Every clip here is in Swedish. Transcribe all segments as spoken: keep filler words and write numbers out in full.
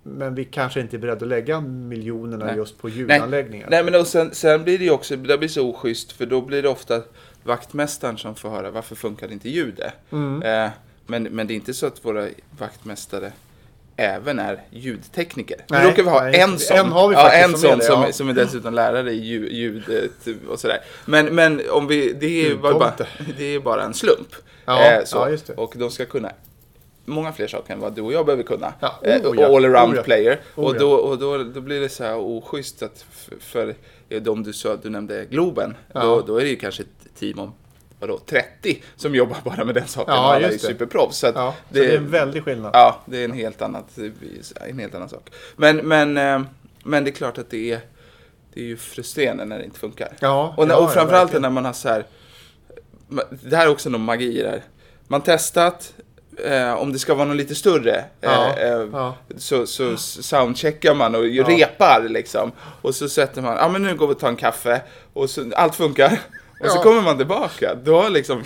Men vi kanske inte är beredda att lägga miljonerna Nej. just på ljudanläggningar. Nej, Nej men och sen, sen blir det ju också, det blir så oschysst, för då blir det ofta vaktmästaren som får höra varför funkar det inte ljudet. Mm. Eh, men, men det är inte så att våra vaktmästare även är ljudtekniker. Nej, Nu råkar vi ha nej, en sån, en har vi ja, faktiskt en som är sån det, som, ja. som är dessutom lärare i ljud, ljudet och sådär. Men, men om vi, det är bara, bara, det är bara en slump. Ja, eh, så. ja, just det. Och de ska kunna många fler saker än vad du och jag behöver kunna. Ja, oh, eh, ja. All around oh, ja. player. Oh, och ja. då, och då, då blir det så här oschysst att för, för de du sa, du nämnde Globen, Ja. då, då är det ju kanske ett team om vadå, trettio som jobbar bara med den saken. Ja, och alla är just det. superproffs. Så, att Ja, det, så det är en väldig skillnad. Ja, det är en helt, annat, en helt annan sak. Men, men, eh, men det är klart att det är, det är ju frustrerande när det inte funkar. Ja, och, när, ja, och framförallt ja, när man har så här, det här är också någon magi i det här. Man testat, eh, om det ska vara något lite större, Ja, eh, eh, ja. Så, så soundcheckar man och Ja. repar liksom. Och så sätter man, ja men nu går vi och tar en kaffe. Och så, allt funkar. Och så Ja. kommer man tillbaka. Då har liksom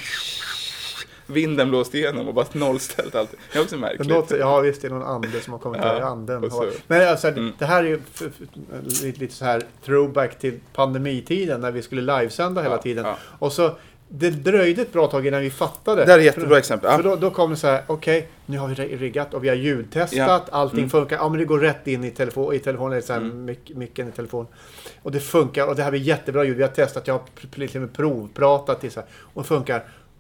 vinden blåst igenom och bara nollställt allt. Det är också Det märkligt. låter, ja visst, det är någon ande som har kommit Ja, där i anden. och så- Men alltså, Mm. det här är ju f- f- lite, lite så här throwback till pandemitiden när vi skulle livesända hela Ja, tiden. ja. Och så, det dröjde ett bra tag innan vi fattade. Det här är ett jättebra exempel. För Ja. då, då kom det så här, okej, nu har vi riggat och vi har ljudtestat, Ja. allting Mm. funkar. Ja, men det går rätt in i, telefon, i telefonen, eller så här, Mm. mic, micken i telefon. Och det funkar, och det här blir jättebra ljud. Vi har testat, jag har pr- till och med provpratat till så här, och det funkar.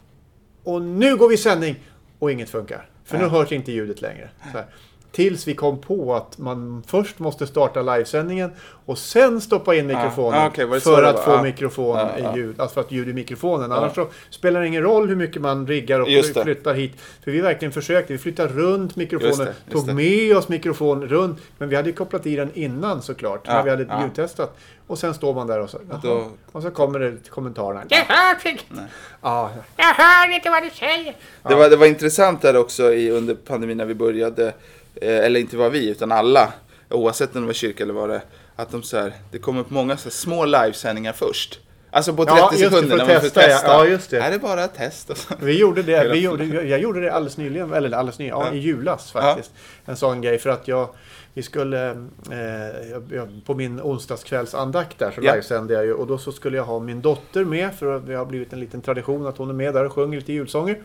Och nu går vi i sändning och inget funkar. För nu Ja. hörs inte ljudet längre. Så här. Tills vi kom på att man först måste starta livesändningen och sen stoppa in mikrofonen Ah, okay, var det så för det att var? få Ah. mikrofon Ah, i ah. ljud, alltså för att ljud i mikrofonen. Ah. Annars så spelar det ingen roll hur mycket man riggar och Just det. flyttar hit. För vi verkligen försökte, vi flyttade runt mikrofonen, Just det, just tog det. med oss mikrofon runt, men vi hade ju kopplat i den innan såklart, Ja, när vi hade ja. ljudtestat. Och sen står man där och så, då- jaha. Och så kommer det till kommentarerna. Jag hör inte. Ja, Jag hör inte vad du säger. Det, var, det var intressant där också i, under pandemin när vi började, eh, eller inte var vi utan alla, oavsett om det var kyrka eller vad det, att de så här, det kom upp många så här, små livesändningar först. Alltså på trettio Ja, just det, sekunder för när att man får testa, ja. testa. Ja, just det. Är det bara ett test? Och så. Vi gjorde det, Hela vi gjorde, jag gjorde det alldeles nyligen, eller alldeles nyligen, ja, Ja. i julas faktiskt. En sån grej för att jag, vi skulle, eh, jag, jag, på min onsdagskvällsandakt där så Ja. livesände jag ju, och då så skulle jag ha min dotter med, för det har blivit en liten tradition att hon är med där och sjunger lite julsånger.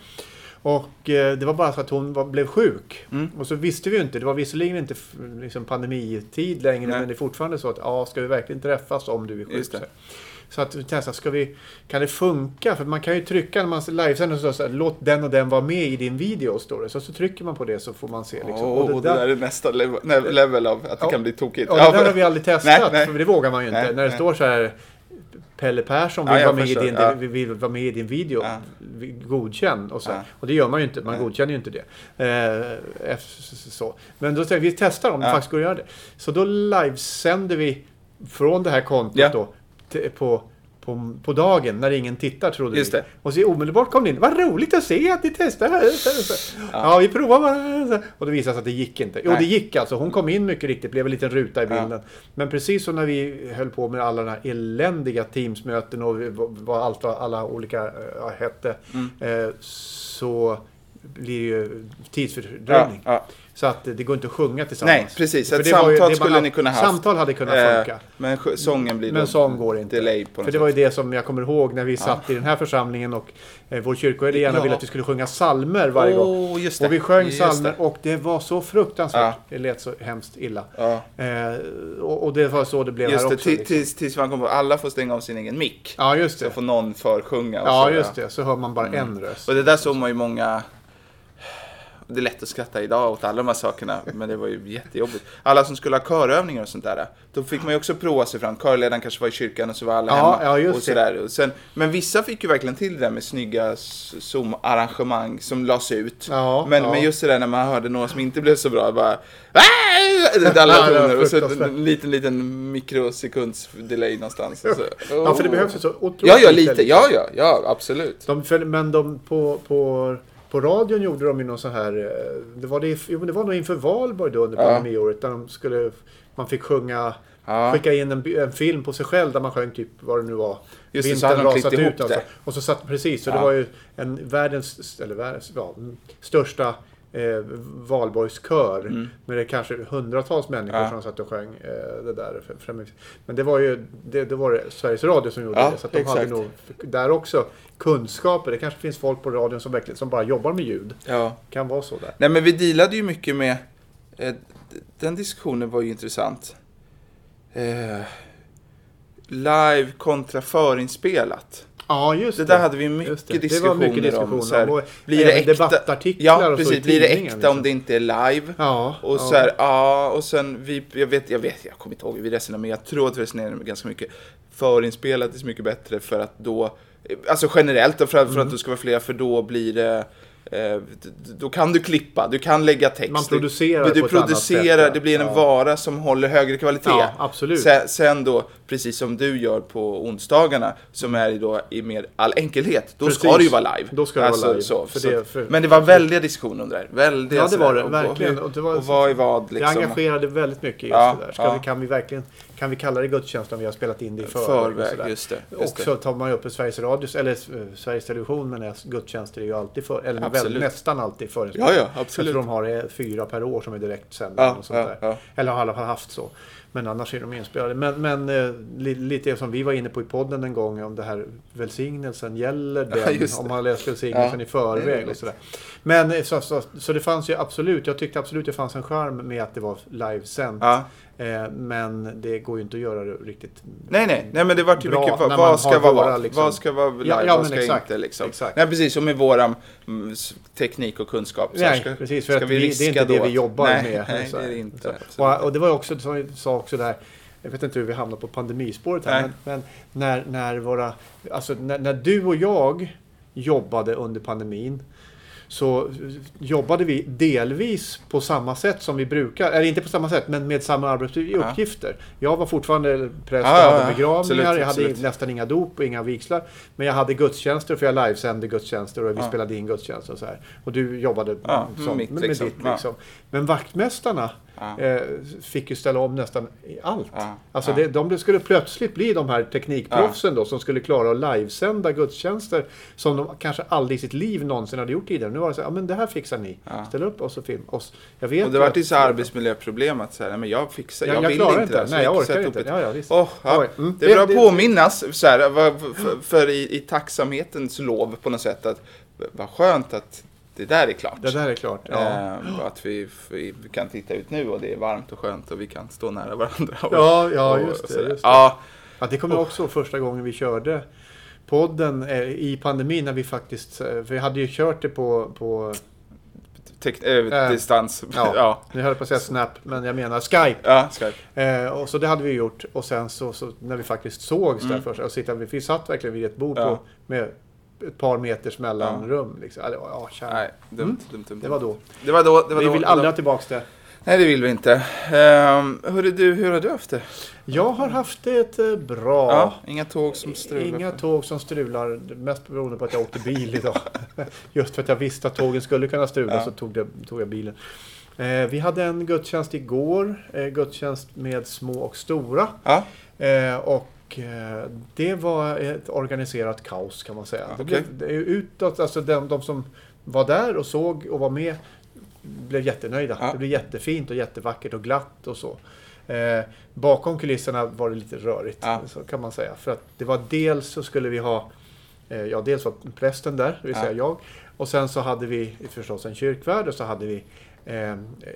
Och eh, det var bara så att hon var, blev sjuk. Mm. Och så visste vi ju inte, det var visserligen inte f- liksom pandemitid längre, Nej. men det är fortfarande så att, ja, ska vi verkligen träffas om du är sjuk? Just det. Så, så att vi testade, ska vi, kan det funka? För man kan ju trycka när man livesänder och så, så här, låt den och den vara med i din video, står det. Så, så trycker man på det så får man se liksom. Åh, och och det där är nästa level, ne- level av att det Ja. kan bli tokigt. Ja, det där har vi aldrig testat, Nej, nej. för det vågar man ju inte. Nej, när det nej. står så här, Pelle Persson vill, Ja, jag vara, med i förstår, din, ja. vill, vill vara med i din video, Ja. godkänn och så. Ja. Och det gör man ju inte, man Nej. godkänner ju inte det. Eh, efter- så. Men då säger vi, vi testar om det Ja. faktiskt går att göra det. Så då livesänder vi från det här kontot Ja. då, till, på, på, på dagen när ingen tittar, trodde Just vi. det. Och så omedelbart kom det in, vad roligt att se att ni testar här. Ja, vi provar bara. Och det visade sig att det gick inte. Jo, Nej. det gick alltså. Hon kom in mycket riktigt, blev en liten ruta i bilden. Men precis som när vi höll på med alla de här eländiga Teams-möten och vad allt alla olika äh, hette, Mm. eh, så blir det ju tidsfördröjning. Ja, ja. Så att det går inte att sjunga tillsammans. Nej, precis. För Ett det var ju- samtal det man- skulle ni kunna haft. Samtal hade kunnat Eh, funka. Men sj- sången blir Men då sång går inte. delay på något För det var ju sätt. det som jag kommer ihåg när vi satt i den här församlingen och eh, vår kyrkoherde gärna Ja. ville att vi skulle sjunga salmer varje gång. Åh, just det. Och vi sjöng Just salmer det. och det var så fruktansvärt. Ja. Det lät så hemskt illa. Ja. Eh, och, och det var så det blev Just här det, också. ti- liksom. tills, tills man kommer på alla får stänga av sin egen mick. Ja, just Så det. får någon försjunga. och Ja, så, just det. Så hör man bara en röst. Och det där såg man ju många... Det är lätt att skratta idag åt alla de här sakerna, men det var ju jättejobbigt. Alla som skulle ha körövningar och sånt där, då fick man ju också prova sig fram. Körledaren kanske var i kyrkan och så var alla Ja, hemma. ja, just och sådär. Och sen, men vissa fick ju verkligen till det där med snygga s- Zoom-arrangemang som lades ut. Ja, men, ja. men just det där när man hörde några som inte blev så bra, bara... Alla Ja, det var toner och så fruktansvärt. en liten, liten mikrosekunds delay någonstans. Och så. Ja, för det behövs ju så otroligt Ja, ja, lite, lite. Ja, ja, ja, absolut. De, för, men de på, på, på radion gjorde de ju någon sån här, eh, det var, det, jo, men det var nog inför Valborg då under Ja. pandemiåret, där de skulle, man fick sjunga, Ja. skicka in en, en film på sig själv där man sjöng typ vad det nu var. Just det, så hade de klippt ihop alltså. det. Och så satt precis, så Ja. det var ju en världens, eller världens, ja, största eh, valborgskör. Mm. Med det kanske hundratals människor Ja. som satt och sjöng eh, det där. Fram- Men det var ju det, det var det Sveriges Radio som gjorde Ja, det. Så att de exakt. hade nog där också kunskaper. Det kanske finns folk på radion som verkligen som bara jobbar med ljud. Ja. Kan vara så där. Nej, men vi dealade ju mycket med... Eh, den diskussionen var ju intressant. Eh, live kontra förinspelat. Ja, just Det det. där hade vi Just mycket det. Det var diskussioner, mycket diskussioner om. Så här, om. Och blir det även äkta? debattartiklar Ja, och så i precis. Blir det tidningen, äkta om liksom. det inte är live? Ja, Och ja. så här, ja, och sen vi, jag vet, jag vet, jag kommer inte ihåg, vi resonerade, men jag tror att vi resonerade ganska mycket. Förinspelat är så mycket bättre för att då, alltså generellt då, för, att- för Mm. att du ska vara fler, för då blir det, eh, d- då kan du klippa, du kan lägga text. Man producerar du, du på ett annat producerar, sätt, ja. det blir en Ja. vara som håller högre kvalitet. Ja, absolut. Sen, sen då, precis som du gör på onsdagarna, som är då i mer all enkelhet, då ska Precis. det ju vara live. Då ska det vara live. Så, För så. det- för- Men det var väldiga diskussioner om det här. Väldiga Ja, det var det. sådär, och- Verkligen. Och, Och det var- och vad är vad Det liksom. engagerade väldigt mycket just Ja, det där. Ska ja. vi, kan vi verkligen kan vi kalla det gudstjänst om vi har spelat in det i förväg? Förväg, och sådär. just det. Just Och det. så tar man ju upp i Sveriges Radio, eller eh, Sveriges Television, men gudstjänster är ju alltid för, eller Absolut. väl, nästan alltid för. Ja, ja, Jag absolut. tror de har eh, fyra per år som är direkt sända. Ja, och sånt ja, där. ja. Eller har i alla fall haft så. Men annars är de inspelade. Men, men eh, li, lite som vi var inne på i podden en gång om det här välsignelsen, gäller den Ja, just det. om man har läst välsignelsen Ja, i förväg det är och roligt. sådär. Men eh, så, så, så det fanns ju absolut, jag tyckte absolut det fanns en charm med att det var livesänt. Ja. Eh, men det går ju inte att göra det riktigt. Nej, nej, nej, men det var ju Bra, mycket, när vad, man vad ska har vara våra, vad? liksom- Vad ska vara live, Ja, ja, vad men ska exakt, inte liksom. exakt. Nej, precis, som med våran mm, s- teknik och kunskap. Så här, Nej, ska, precis. För ska att vi vi, det riska är inte det då vi att- jobbar nej, med. Nej, så det här. är det inte. Så. absolut. Och, och det var ju också, som jag sa också där, jag vet inte hur vi hamnade på pandemispåret här, Nej. men, men när, när, våra, alltså när, när du och jag jobbade under pandemin så jobbade vi delvis på samma sätt som vi brukar, eller inte på samma sätt, men med samma arbetsuppgifter. Jag var fortfarande präst och Ja, ja, hade ja. begravningar, Absolut, jag hade absolut. nästan inga dop och inga vigslar. Men jag hade gudstjänster, för jag livesände gudstjänster och vi Ja. spelade in gudstjänster och så här. Och du jobbade Ja, som, mitt, med, liksom. med ditt Ja. liksom. Men vaktmästarna Ja. eh, fick ju ställa om nästan i allt. Ja, Alltså ja. det, de skulle plötsligt bli de här teknikproffsen då, som skulle klara att livesända gudstjänster som de kanske aldrig i sitt liv någonsin hade gjort tidigare. Nu var det så här, ja men det här fixar ni. Ja. Ställ upp och så film. Och s- jag vet Och det var att- ju så här arbetsmiljöproblem att säga, men jag fixar, jag, Jag, jag vill klarar inte inte det. det. Så Nej, jag gick- orkar sätta inte. upp ett- Ja, ja, visst. Åh, ja. Oj, mm. Det är bra Det- att påminnas så här, vad- för, för i, i tacksamhetens lov på något sätt, att vad skönt att det där är klart. Det där är klart. Ja. Ehm, att vi, vi kan titta ut nu och det är varmt och skönt och vi kan stå nära varandra. Och, Ja, ja, och just det, sådär. just det. Ja, Ja, det kommer jag också första gången vi körde podden eh, i pandemin när vi faktiskt, eh, för vi hade ju kört det på, på tek, äh, Äh, distans. ja, ja. nu höll jag på att säga Snap, men jag menar Skype. Ja, Skype. Eh, och så det hade vi gjort. Och sen så, så när vi faktiskt sågs där Mm. först, och sitta, vi, vi satt verkligen vid ett bord Ja. på, med ett par meters mellanrum. Liksom. Alltså, ja, kär. Nej, dumt, Mm. dumt, dumt. Det var då. Det var då. Det var Vi då, vill det aldrig var- ha tillbaka det. Nej, det vill vi inte. Um, hörru du, hur har du haft det? Jag har haft det eh, bra. Ja, inga tåg som strular. Inga tåg som strular, mest beroende på att jag åkte bil idag. Just för att jag visste att tågen skulle kunna strula Ja. så tog, det, tog jag bilen. Eh, vi hade en gudstjänst igår, eh, gudstjänst med små och stora. Ja, Eh, och eh, det var ett organiserat kaos kan man säga. Ja, Det okej. blev, det är ju utåt, alltså de, de som var där och såg och var med blev jättenöjda. Ja. Det blev jättefint och jättevackert och glatt och så. Eh, bakom kulisserna var det lite rörigt, Ja. så kan man säga. För att det var dels så skulle vi ha, eh, ja dels var prästen där, det vill Ja. säga jag. Och sen så hade vi förstås en kyrkvärd och så hade vi eh, eh,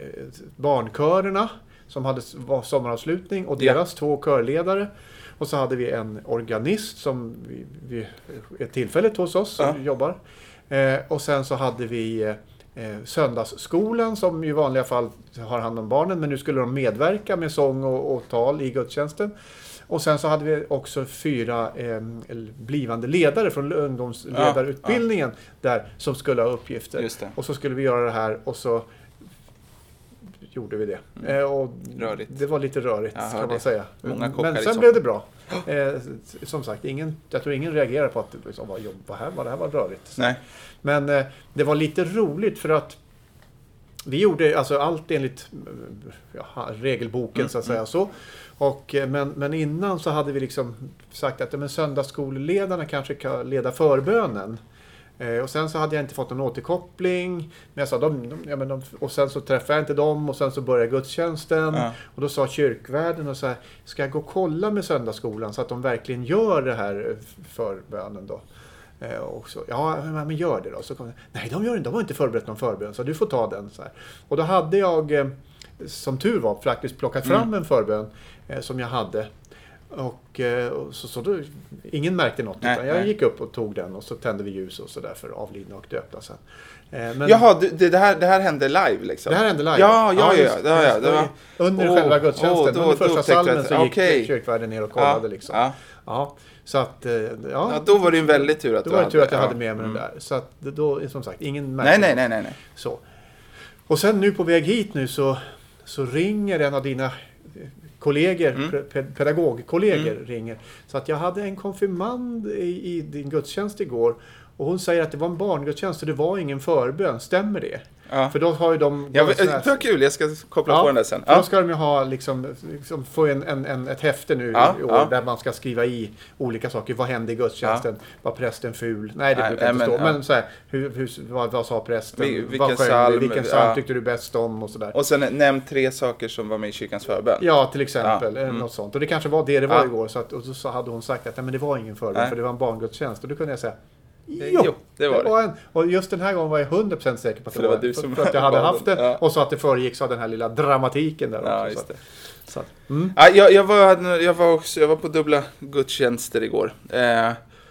barnkörerna som hade var sommaravslutning och Ja. deras två körledare. Och så hade vi en organist som vi, vi, är tillfälligt hos oss som Ja. jobbar. Eh, och sen så hade vi eh, söndagsskolan som i vanliga fall har hand om barnen, men nu skulle de medverka med sång och, och tal i gudstjänsten. Och sen så hade vi också fyra eh, blivande ledare från ungdomsledarutbildningen där som skulle ha uppgifter. just det. Och så skulle vi göra det här och så gjorde vi det. Mm. Eh, och Rörigt. det var lite rörigt Jag hör kan man det. säga. Många kockar Men i sen soffan. blev det bra. Eh, som sagt, ingen, jag tror ingen reagerar på att det liksom var jobb, vad här, vad det här var rörigt. Nej. Men eh, det var lite roligt för att vi gjorde alltså allt enligt eh, ja, regelboken Mm, så att säga så. Och, eh, men, men innan så hade vi liksom sagt att ja, men söndagsskoleledarna kanske kan leda förbönen. Eh, och sen så hade jag inte fått någon återkoppling. Men jag sa, de, de, ja, men de, och sen så träffade jag inte dem och sen så började gudstjänsten. Ja. Och då sa kyrkvärden och så här, ska jag gå och kolla med söndagsskolan så att de verkligen gör det här förbönen då? Eh, och så, ja, men gör det då. Så kom, nej, de gör inte, de har inte förberett någon förbön så du får ta den. Så här. Och då hade jag, eh, som tur var, faktiskt plockat fram mm. en förbön eh, som jag hade. Och, och så, så då, ingen märkte något nej, utan jag nej. gick upp och tog den och så tände vi ljus och så där för avlidna och döpta sen. Men, Jaha, det, det, här, det här hände live liksom? Det här hände live. Ja, ja, ja. ja, ja, ja det var, under oh, själva gudstjänsten, oh, då, under första salmen så gick okay. kyrkvärden ner och kollade ja, liksom. Ja. Ja, så att, ja, ja. Då var det en väldigt tur att då du var det hade. tur att jag ja. hade med mig mm. den där. Så att då, som sagt, ingen märkte. Nej, nej, nej, nej. Så. Och sen nu på väg hit nu så, så ringer en av dina kollegor, mm. pedagogkollegor mm. ringer. Så att jag hade en konfirmand i, i din gudstjänst igår och hon säger att det var en barngudstjänst och det var ingen förbön. Stämmer det? Ja. För då har ju de... Ja, det var kul, jag ska koppla ja, på den där sen. Ja. Då ska de ju ha liksom, liksom få en, en, en, ett häfte nu ja, i år ja. där man ska skriva i olika saker. Vad hände i gudstjänsten? Ja. Var prästen ful? Nej, det Nej, brukar inte men, stå. Ja. Men så här, hur, hur, vad, vad sa prästen? Vi, vilken vad psalm, vilken psalm ja. tyckte du bäst om? Och, så där. Och sen nämn tre saker som var med i kyrkans förbön. Ja, till exempel. Ja. Mm. Något sånt. Och det kanske var det det var ja. igår. Så, att, och så hade hon sagt att nej, men det var ingen förbön för det var en barngudstjänst. Och då kunde jag säga Jo, jo, det var det. Var en, och just den här gången var jag hundra procent säker på att, för det var var, du som för, för att jag hade haft det. Ja. Och så att det föregicks av den här lilla dramatiken där ja, också. Just det. Så att, mm. ja, jag, jag, var, jag, var också, jag var på dubbla gudstjänster igår. Eh,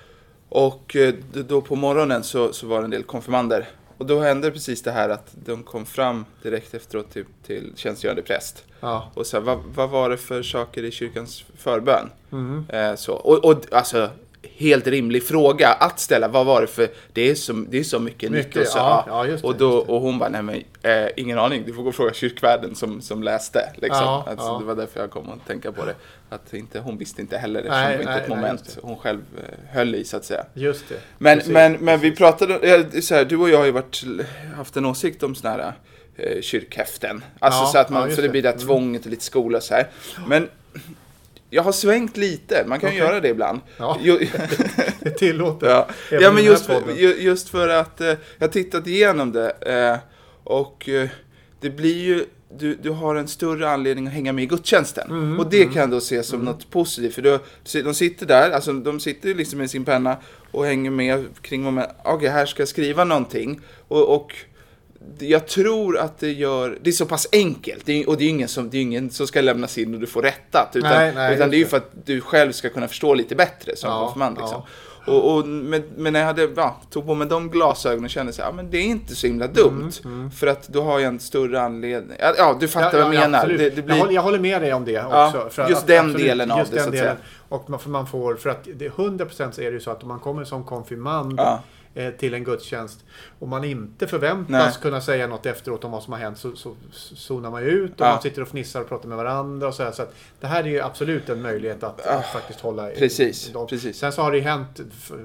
och då på morgonen så, så var det en del konfirmander. Och då hände precis det här att de kom fram direkt efteråt till, till tjänstgörande präst. Ja. Och så vad, vad var det för saker i kyrkans förbön? Mm. Eh, så. Och, och alltså... helt rimlig fråga att ställa. Vad var det för... Det är så, det är så mycket, mycket nytt. Och, så, ja, ja, just det, och, då, just det. och hon bara, nej men eh, ingen aning. Du får gå och fråga kyrkvärden som, som läste. Liksom. Ja, alltså, ja. Det var därför jag kom att tänka på det. Att inte, hon visste inte heller. Eftersom Nej, det var inte nej, ett moment nej, hon själv eh, höll i så att säga. Just det. Men, men, men vi pratade... Så här, du och jag har ju varit, haft en åsikt om såna här eh, kyrkhäften. Alltså ja, så att man... Ja, så det blir det där mm. tvånget och lite skola och så här. Men... Jag har svängt lite. Man kan okay. göra det ibland. Ja, det tillåter. Ja, ja men just för, just för att eh, jag har tittat igenom det. Eh, och eh, det blir ju... Du, du har en större anledning att hänga med i gudstjänsten. Mm, och det mm, kan jag då se som mm. något positivt. För då, de sitter där, alltså de sitter liksom med sin penna och hänger med kring moment. Okej, okay, här ska jag skriva någonting. Och... och jag tror att det gör det är så pass enkelt det är, och det är ingen som det är ingen som ska lämnas in och du får rättat utan nej, nej, utan det är ju för att du själv ska kunna förstå lite bättre som ja, konfirmand liksom. Ja. Och, och men, men när jag hade ja, tog på mig de glasögonen och kände så här, ja, men det är inte så himla dumt mm, mm. för att då har jag en större anledning. Ja, ja du fattar ja, vad jag ja, menar. Det, det blir... jag, håller, jag håller med dig om det också. Ja, för just att, den absolut, delen av just det den så att delen. säga. Och man, för man får för att det hundra procent så är det ju så att om man kommer som konfirmand ja. till en gudstjänst och man inte förväntas Nej. kunna säga något efteråt om vad som har hänt så, så zonar man ju ut och ja. man sitter och fnissar och pratar med varandra och så här, så att det här är ju absolut en möjlighet att, att faktiskt hålla precis, i dem. Precis. Sen så har det ju hänt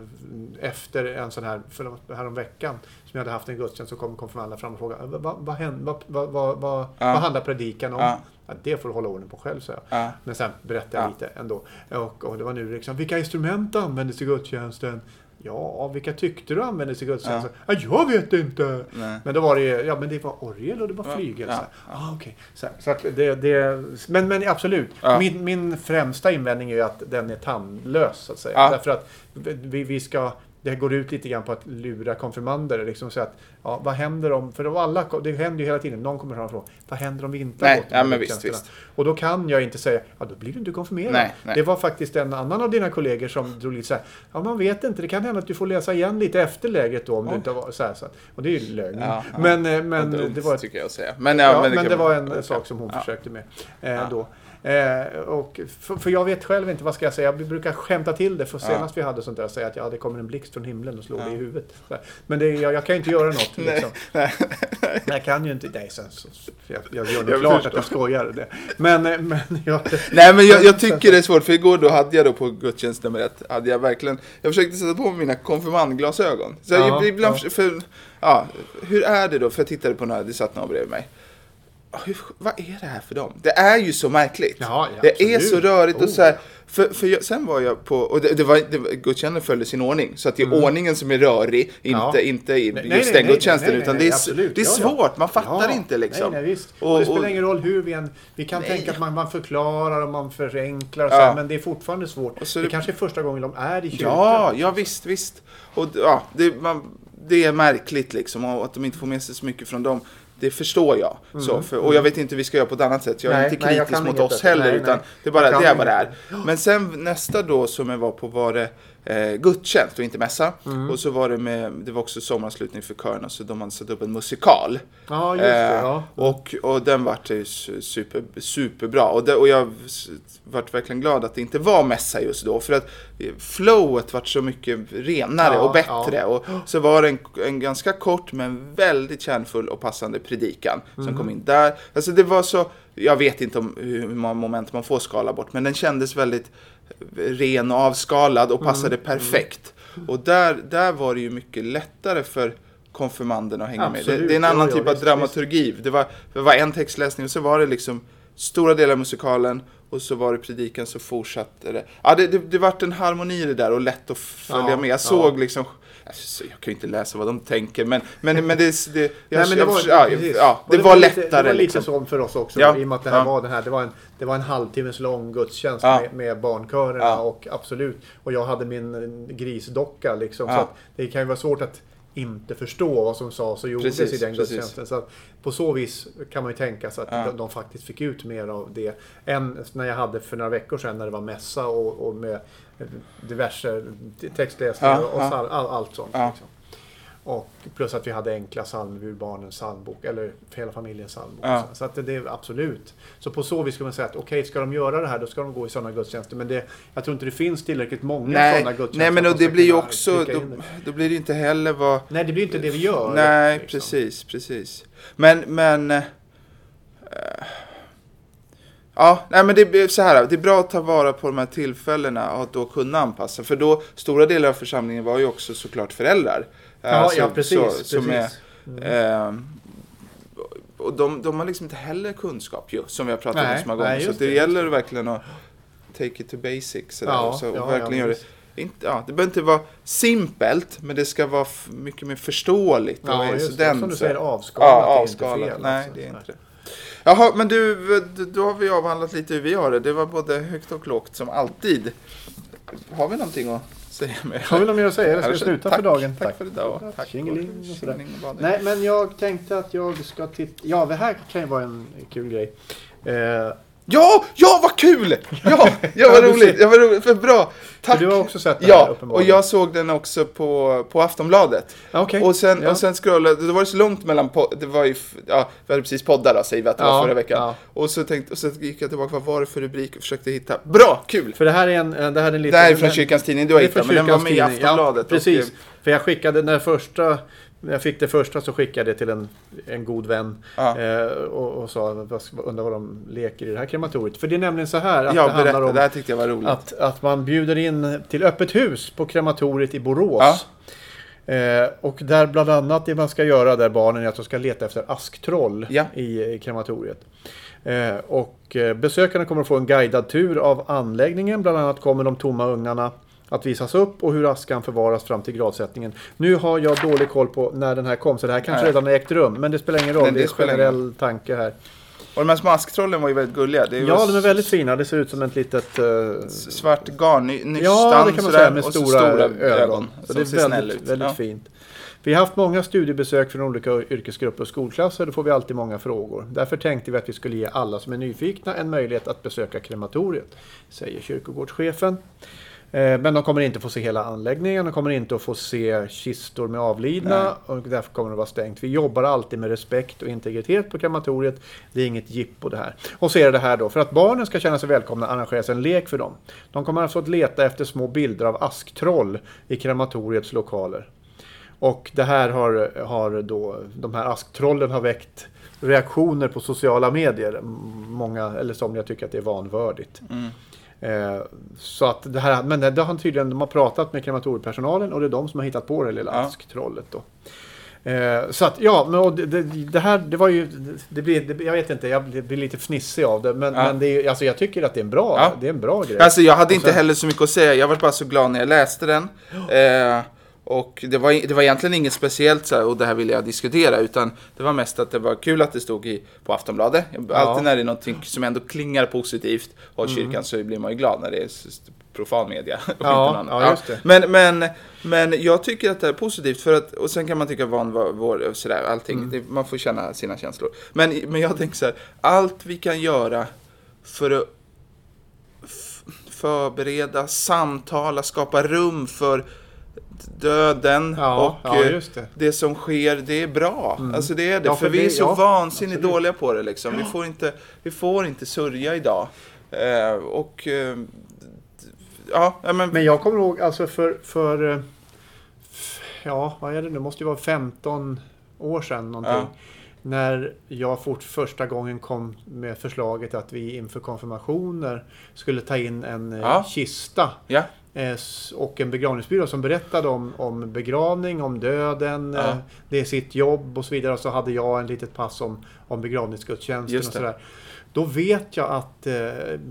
efter en sån här för här om veckan som jag hade haft en gudstjänst så kom konfirmanderna fram och frågade vad, vad, händer, vad, vad, vad, vad, ja. vad handlar predikan om? Ja. Ja, det får du hålla ordning på själv, så jag. Ja. Men sen berättade jag ja. lite ändå. Och, och det var nu liksom, vilka instrument användes i gudstjänsten? Ja, vilka tyckte du användes i gudstjänsten? Ja. ja, jag vet inte. Nej. Men då var det ja, men det var orgel och det var flygel. Ja. Ja. Ah, okay. så, så att det, det, men, men absolut, ja. min, min främsta invändning är ju att den är tandlös, så att säga. Ja. Därför att vi, vi ska... Det går ut lite grann på att lura konfirmander. Liksom så att, ja, vad händer om... För då alla, det händer ju hela tiden. Någon kommer fram och frågar, vad händer om vi inte nej, har gått ja, men visst, visst. Och då kan jag inte säga, ja då blir du inte konfirmerad. Nej, nej. Det var faktiskt en annan av dina kollegor som drog lite så här, ja man vet inte, det kan hända att du får läsa igen lite efter läget då om oh. du inte var så här. Så här. Och det är ju lögn. Ja, ja. Men, men det, det var... tycker jag att säga. Men, ja, ja, men det, men det man, var en okay. sak som hon ja. försökte med eh, ja. då. Eh, och för, för jag vet själv inte vad ska jag säga. Jag brukar skämta till det för senast ja. vi hade sånt där säga att ja, det kommer en blixt från himlen och slår ja. dig i huvudet. Men det, jag, jag kan ju inte göra något liksom. nej, nej. Jag kan ju inte nej, så, så, jag, jag gör nog klart förstår. att jag skojar det. Men, men jag, nej men jag, jag tycker det är svårt för igår då hade jag då på gudstjänst nummer ett hade jag verkligen jag försökte sätta på mina konfirmandglasögon. Så ja, jag, ibland ja. för ja, hur är det då för jag tittade på när det satt någon bredvid mig. hur, vad är det här för dem? Det är ju så märkligt. Ja, ja, det absolut. är så rörigt Oh, och så här, för, för jag, sen var jag på, och det, det var, det var gudstjänsten följde sin ordning, så att det är mm. ordningen som är rörig, inte, ja. inte just nej, den nej, gudstjänsten, nej, nej, utan nej, det är, absolut. det är ja, svårt, ja. man fattar ja. inte liksom. Nej, nej, visst. Och, och det spelar och, ingen roll hur vi än, vi kan nej. tänka att man, man förklarar och man förenklar, och så ja. här, men det är fortfarande svårt. Så det, det kanske är första gången de är i kyrkan. Ja, ja visst, visst. Och ja, det, man, det är märkligt liksom, och att de inte får med sig så mycket från dem. Det förstår jag. Mm. Så, för, och jag vet inte hur vi ska göra på ett annat sätt. Jag är nej, inte kritisk nej, mot oss det. heller. Nej, utan nej. det är bara det är vad det är. Det. Men sen nästa då som jag var på var det eh, gudstjänst och inte mässa. Mm. Och så var det med, det var också sommarslutning för körerna. Så de hade satt upp en musikal. Ja, just det. Eh, ja. och, och den vart ju super, superbra. Och, det, och jag vart verkligen glad att det inte var mässa just då. För att flowet vart så mycket renare ja, och bättre. Ja. Och så var det en, en ganska kort men väldigt kärnfull och passande predikan som mm. kom in där. Alltså det var så, jag vet inte om hur många moment man får skala bort, men den kändes väldigt ren och avskalad och passade mm. perfekt. Mm. Och där, där var det ju mycket lättare för konfirmanderna att hänga Absolut. med. Det, det är en annan ja, typ ja, av dramaturgi. Det var, det var en textläsning och så var det liksom stora delar av musikalen och så var det predikan, så fortsatte det. Ja, det, det, det vart en harmoni i det där och lätt att följa ja, med. Jag såg ja. liksom, jag kan ju inte läsa vad de tänker, men, men, men det, det, jag, Nej, men det var, jag, ja, ja, det, det var, var lättare. Lite, det var lite liksom. så för oss också, ja, i och med att det här ja. var den här, det var en, det var en halvtimmes lång gudstjänst ja. med, med barnkörerna ja. och absolut, och jag hade min grisdocka liksom, ja. så att det kan ju vara svårt att inte förstå vad som sades och gjordes precis, i den gudstjänsten. Så att på så vis kan man ju tänka sig att ja. de, de faktiskt fick ut mer av det än när jag hade för några veckor sedan när det var mässa och, och med diverse textläsningar ja, och ja. All, all, allt sånt. Ja. Liksom. Och plus att vi hade enkla psalmer ur barnens psalmbok, eller för hela familjens psalmbok. Ja. Så att det, det är absolut. Så på så vis ska man säga att okej, okay, ska de göra det här, då ska de gå i sådana gudstjänster. Men det, jag tror inte det finns tillräckligt många nej, sådana gudstjänster. Nej, men då, det blir ju också, då, då blir det inte heller vad... Nej, det blir inte det vi gör. Nej, liksom. precis, precis. Men, men... Äh, ja, nej, men det är så här, det är bra att ta vara på de här tillfällena och att då kunna anpassa. För då, stora delar av församlingen var ju också såklart föräldrar. Ja, alltså, ja precis. Så, precis. Som är, mm. eh, och de, de har liksom inte heller kunskap ju, som vi har pratat nej, om så många gånger. Så det, det gäller verkligen att take it to basics. Ja, så, ja, och verkligen ja, gör det. Inte, ja, det behöver inte vara simpelt, men det ska vara f- mycket mer förståeligt. Ja, just det. Som du säger, avskalat. Ja, avskalat. Det är inte fel. Nej, alltså. Det är inte det. Jaha, men du, då har vi avhandlat lite hur vi har det. Det var både högt och lågt som alltid. Har vi någonting att säga mer? Har vi något mer att säga? Jag ska sluta tack, för dagen. Tack, tack för idag. Tack. Tack. Tjingeling och sådär. Nej, men jag tänkte att jag ska titta... Ja, det här kan ju vara en kul grej. Eh... Ja, ja, vad kul! Ja, ja vad roligt. Ja, vad roligt. För bra. Tack. För du har också sett den ja, här uppenbarligen. Och jag såg den också på, på Aftonbladet. Okay. Och sen, ja. och sen scrollade, det var så långt mellan, po- det var ju, ja, vi hade precis poddar då, säger vi att det var ja, förra veckan. Ja. Och så tänkte, och så gick jag tillbaka, vad var det för rubrik och försökte hitta. Bra, kul! För det här är en, det här är en liten... Det här är från Kyrkans tidning, du har hittat, men den var med i Aftonbladet. Ja, precis. Och, för jag skickade den första... När jag fick det första så skickade jag till en, en god vän ja. eh, och, och sa, undrar vad de leker i det här krematoriet. För det är nämligen så här att ja, det handlar berätta, om det här tyckte jag var roligt. Att, att man bjuder in till öppet hus på krematoriet i Borås. Ja. Eh, och där bland annat det man ska göra där barnen är att de ska leta efter asktroll ja. i, i krematoriet. Eh, och eh, besökarna kommer att få en guidad tur av anläggningen. Bland annat kommer de tomma ungarna att visas upp och hur askan förvaras fram till gravsättningen. Nu har jag dålig koll på när den här kom, så det här kanske Nej. redan har ägt rum. Men det spelar ingen roll, men det, det är en generell ingen. tanke här. Och de här små asktrollen var ju väldigt gulliga. Det ja, de är väldigt fina. Det ser ut som ett litet... Uh... svart garn, nystan. Ja, det kan man säga, med stora, stora ögon. ögon. Så det är väldigt, väldigt ja. fint. Vi har haft många studiebesök från olika yrkesgrupper och skolklasser. Då får vi alltid många frågor. Därför tänkte vi att vi skulle ge alla som är nyfikna en möjlighet att besöka krematoriet, säger kyrkogårdschefen. Men de kommer inte få se hela anläggningen. De kommer inte att få se kistor med avlidna. Nej. Och därför kommer det vara stängt. Vi jobbar alltid med respekt och integritet på krematoriet. Det är inget jippo det här. Och så är det här då. För att barnen ska känna sig välkomna arrangeras en lek för dem. De kommer alltså att leta efter små bilder av asktroll i krematoriets lokaler. Och det här har, har då, de här asktrollen har väckt reaktioner på sociala medier. Många, eller somliga tycker att det är vanvördigt. Mm. Eh, så att det här, men det har tydligen, de har pratat med krematoriepersonalen och det är de som har hittat på det lilla ja. asktrollet då. Eh, så att, ja, men och det, det, det här, det var ju, det blir, det, jag vet inte, jag blir, blir lite fnissig av det, men, Ja. men det är, alltså jag tycker att det är en bra, Ja. det är en bra grej. Alltså jag hade Och inte sen- heller så mycket att säga. Jag var bara så glad när jag läste den. Eh, och det var, det var egentligen inget speciellt så här, och det här ville jag diskutera, utan det var mest att det var kul att det stod i, på Aftonbladet. Alltid Ja. när det är någonting som ändå klingar positivt av kyrkan så blir man ju glad när det är s- profan media. och Ja, inte någon annan. ja, just det. Men, men, men jag tycker att det är positivt för att, och sen kan man tycka van var, var, sådär, allting, Mm. det, man får känna sina känslor. Men, men jag tänker så här, allt vi kan göra för att f- förbereda, samtala, skapa rum för döden Ja, och ja, eh, just det. det som sker, det är bra. Alltså det är det, Ja, för, för vi är det- så ja, vansinnigt absolut. dåliga på det liksom. Vi får inte, vi får inte sörja idag. Eh, och eh, ja, ja, men, Men jag kommer ihåg, alltså för, för eh, f- ja, vad är det nu? Det måste ju vara femton år sedan någonting. Ja. När jag fort första gången kom med förslaget att vi inför konfirmationer skulle ta in en eh, Ja. kista ja, eh, s- och en begravningsbyrå som berättade om, om begravning, om döden, Ja. eh, det är sitt jobb och så vidare. Och så hade jag en litet pass om, om begravningsgudstjänsten Just och det. sådär. Då vet jag att eh,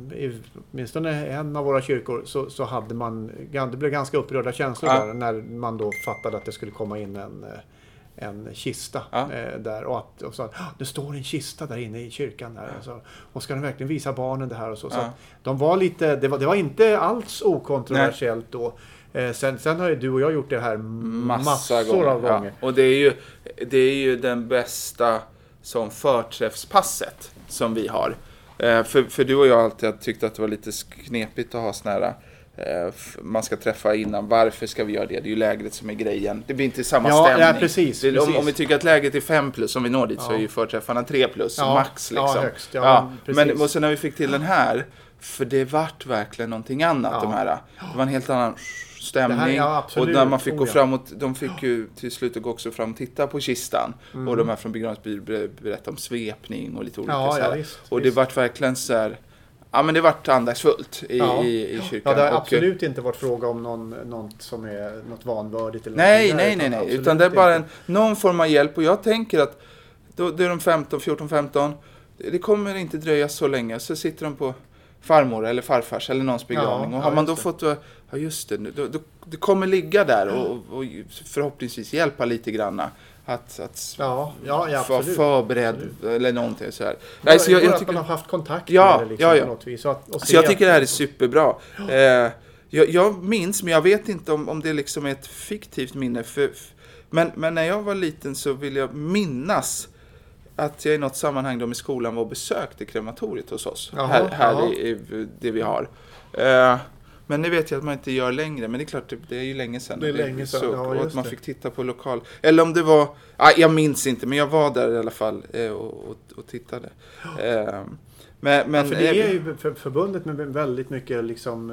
i åtminstone en av våra kyrkor så, så hade man, det blev ganska upprörda känslor Ja. där när man då fattade att det skulle komma in en, eh, en kista Ja. eh, där och att och så att, "Ah, det står en kista där inne i kyrkan där, och, så, och ska de verkligen visa barnen det här och så. så Ja. att de var lite, det var, det var inte alls okontroversiellt då. Eh, sen, sen har ju du och jag gjort det här massa massor gånger. av gånger. Ja. Och det är ju, det är ju den bästa som förträffspasset som vi har. Eh, för, för du och jag har alltid tyckt att det var lite knepigt att ha såna här, eh, f- man ska träffa innan. Varför ska vi göra det? Det är ju lägret som är grejen. Det blir inte samma Ja, stämning. ja, precis, det, om, precis. om vi tycker att läget är fem plus, om vi når dit, så Ja. är ju förträffarna tre plus, Ja, max ja, liksom. högst, ja, precis. men och sen när vi fick till den här, för det vart verkligen någonting annat, Ja. de här. Det var en helt annan stämning. Det här- ja, och absolut. när man fick Oh, gå ja. fram och, de fick ju till slut gå också fram och titta på kistan. Mm. Och de här från begravningsbyrån ber- berättade om svepning och lite olika Ja, så ja, här. visst, Och det visst. vart verkligen så här, ja men det vart andagsfullt i, Ja. i, i kyrkan. Ja, det har Och, absolut inte varit fråga om någon, något som är något vanvördigt eller Nej, någonting där, nej, nej, nej. absolut Utan det är bara en, inte. någon form av hjälp. Och jag tänker att då, då är de femton, fjorton, femton. Det kommer inte dröja så länge. Så sitter de på farmor eller farfars eller någons begravning. Ja, och har ja, man då just det. fått, ja just det, då, då, det kommer ligga där och, och förhoppningsvis hjälpa lite granna. Att, att Ja, ja, ja vara absolut. förberedd Absolut. eller någonting så här. Nej, Nej, så jag, jag att tycker, man har haft kontakt Ja, med det liksom, ja, ja. på något vis. Så att, och så se jag tycker det att- här är superbra. Eh, jag, jag minns, men jag vet inte om, om det liksom är ett fiktivt minne. För, f- men, men när jag var liten så vill jag minnas att jag i något sammanhang då med skolan var och besökte krematoriet hos oss. Jaha, här här jaha. i, i det vi har. Eh, men det vet jag att man inte gör längre. Men det är klart, det, det är ju länge sedan. Det är länge sedan, Så, ja, och just att man det. fick titta på lokal. Eller om det var, ah, jag minns inte, men jag var där i alla fall eh, och, och, och tittade. Eh, men, men, För det är eh, ju för, förbundet med väldigt mycket liksom,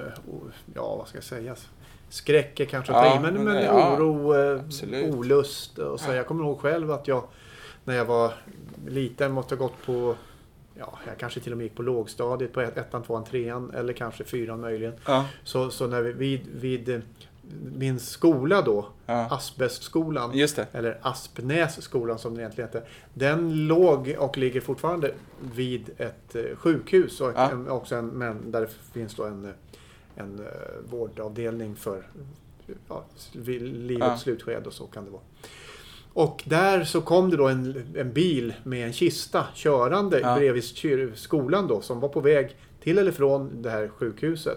ja vad ska jag säga, skräck är kanske att Ja, ta i, men, men men det- ja, oro, eh, absolut. olust. Och så. Jag kommer ihåg själv att jag, när jag var liten, måste ha gått på, ja, jag kanske till och med gick på lågstadiet, på ett, ettan, tvåan, trean, eller kanske fyran möjligen. ja, Så, så när vi, vid, vid eh, min skola då, ja. Asbestskolan, Just det. eller Aspnässkolan som den egentligen heter. Den låg och ligger fortfarande vid ett eh, sjukhus och Ja. en, också en, men där det finns då en, eh, en uh, vårdavdelning för ja, vid livets Ja. slutskede och så kan det vara. Och där så kom det då en, en bil med en kista körande Ja. bredvid kyr- skolan då, som var på väg till eller från det här sjukhuset.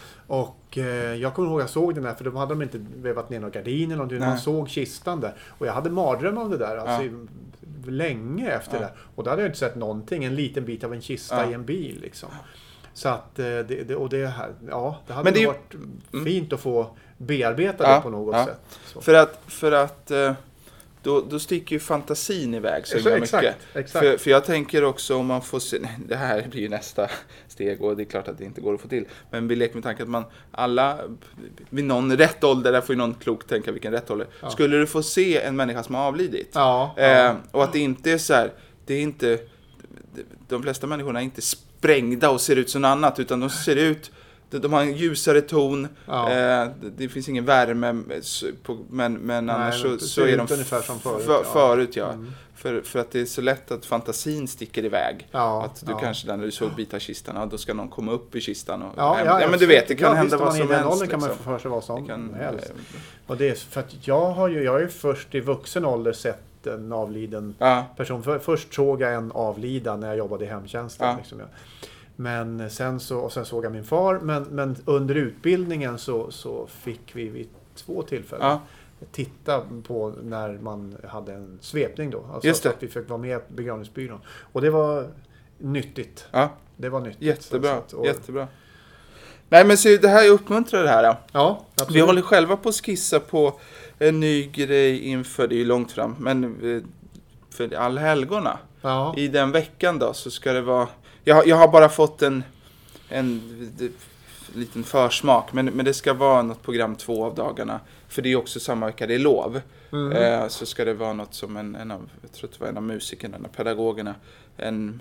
Och eh, jag kommer ihåg att jag såg den här, för då hade de inte vevat ner några gardiner eller någonting. Nej. Man såg kistan där. Och jag hade mardröm om det där alltså, Ja. i- länge efter Ja. det. Och då hade jag inte sett någonting. En liten bit av en kista Ja. i en bil liksom. Så att, eh, det, det, och det här, ja, det hade Men det är ju- varit fint att få bearbeta Ja, det på något ja. sätt. Så. För att, för att eh, då, då sticker ju fantasin iväg så Så himla exakt, mycket. exakt. För, för jag tänker också om man får se, nej, det här blir ju nästa steg och det är klart att det inte går att få till. Men vi leker med tanken att man alla, vid någon rätt ålder, där får ju någon klok tänka vilken rätt ålder. Ja. Skulle du få se en människa som har avlidit. Ja, Eh, ja. och att det inte är så här, det är inte, de flesta människorna är inte sprängda och ser ut som något annat, utan de ser ut de, de har en ljusare ton. Ja. Eh, det, det finns ingen värme. På, men men Nej, annars men så, så är de ungefär som förut. För, Ja. förut ja. Mm. För, för att det är så lätt att fantasin sticker iväg. Ja, att du ja. kanske där när du såg bita kistan, ja, då ska någon komma upp i kistan. Och, Ja, ja, ja, ja men du vet, det kan ja, hända visst, vad man som i den helst. åldern kan man liksom. få för sig vad som Det kan, helst. eh, Och det är för att jag har ju, jag har ju först i vuxen ålder sett en avliden ja, person. För, först såg jag en avlida när jag jobbade i hemtjänsten. Ja. Liksom, ja. Men sen så, och sen såg jag min far. Men, men under utbildningen så, så fick vi vid två tillfällen ja, titta på när man hade en svepning då. Alltså Just det. att vi fick vara med på begravningsbyrån. Och det var nyttigt. ja, Det var nyttigt. jättebra. Så att- och, jättebra. Nej men så det här uppmuntrar det här. Då. Ja, absolut. Vi håller själva på att skissa på en ny grej inför, det är ju långt fram, men eh, för allhelgona. Ja. I den veckan då så ska det vara, jag, jag har bara fått en, en d- liten försmak, men, men det ska vara något program två av dagarna, för det är också samma vecka, det är lov. Mm. Eh, så ska det vara något som en, en av, jag tror att det var en av musikerna, en av pedagogerna, en,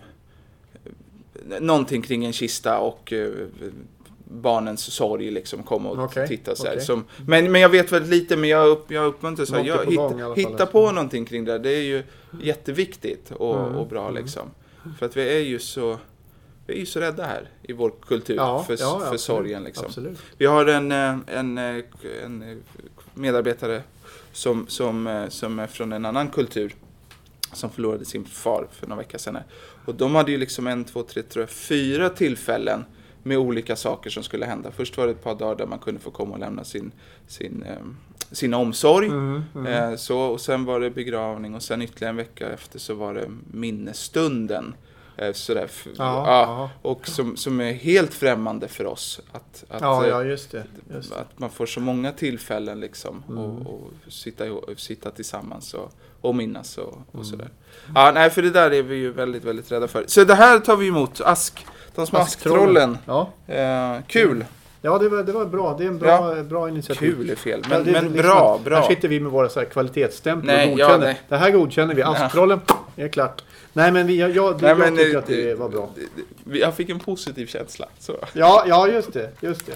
någonting kring en kista och eh, barnens sorg liksom, komma och Okej, titta så här. okej. Som, men, men jag vet väldigt lite, men jag, upp, jag uppmuntrar så här, Något är jag, på hitta, gång i alla fall, hitta alltså. på någonting kring det, det är ju jätteviktigt och, Mm, och bra mm. liksom. För att vi är ju så, vi är ju så rädda här i vår kultur Ja, för, ja, för absolut, sorgen liksom. Absolut. Vi har en, eh, en, eh, en medarbetare som, som, eh, som är från en annan kultur, som förlorade sin far för några veckor sedan. Och de hade ju liksom en, två, tre, tror jag, fyra tillfällen med olika saker som skulle hända. Först var det ett par dagar där man kunde få komma och lämna sin, sin, eh, sin omsorg. Mm, mm. Eh, så, och sen var det begravning och sen ytterligare en vecka efter så var det minnesstunden. Eh, sådär, f- Ja, ja, ja. och som, som är helt främmande för oss. Att, att, Ja, eh, ja, just det. Just det. att man får så många tillfällen liksom Mm. och, och sitta, ihop- sitta tillsammans och, och minnas och, och Mm. sådär. Ja, nej, för det där är vi ju väldigt, väldigt rädda för. Så det här tar vi emot. Ask, de små asktrollen. Ja, Eh, kul. ja det, var, det var bra. Det är en bra, bra initiativ. Kul är fel, Ja, men, det är men liksom bra, att- bra. Här sitter vi med våra så här kvalitetsstämplar Nej, och ja, godkänner. nej. Det här godkänner vi. Asktrollen är klart. Nej, men vi, jag, jag, Nej, jag men, tycker eh, att det var bra. det- det- Jag fick en positiv känsla. Så. Ja, ja just det. Just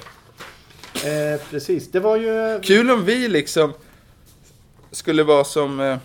det. Eh, precis. Det var ju... Kul om vi liksom skulle vara som... Eh,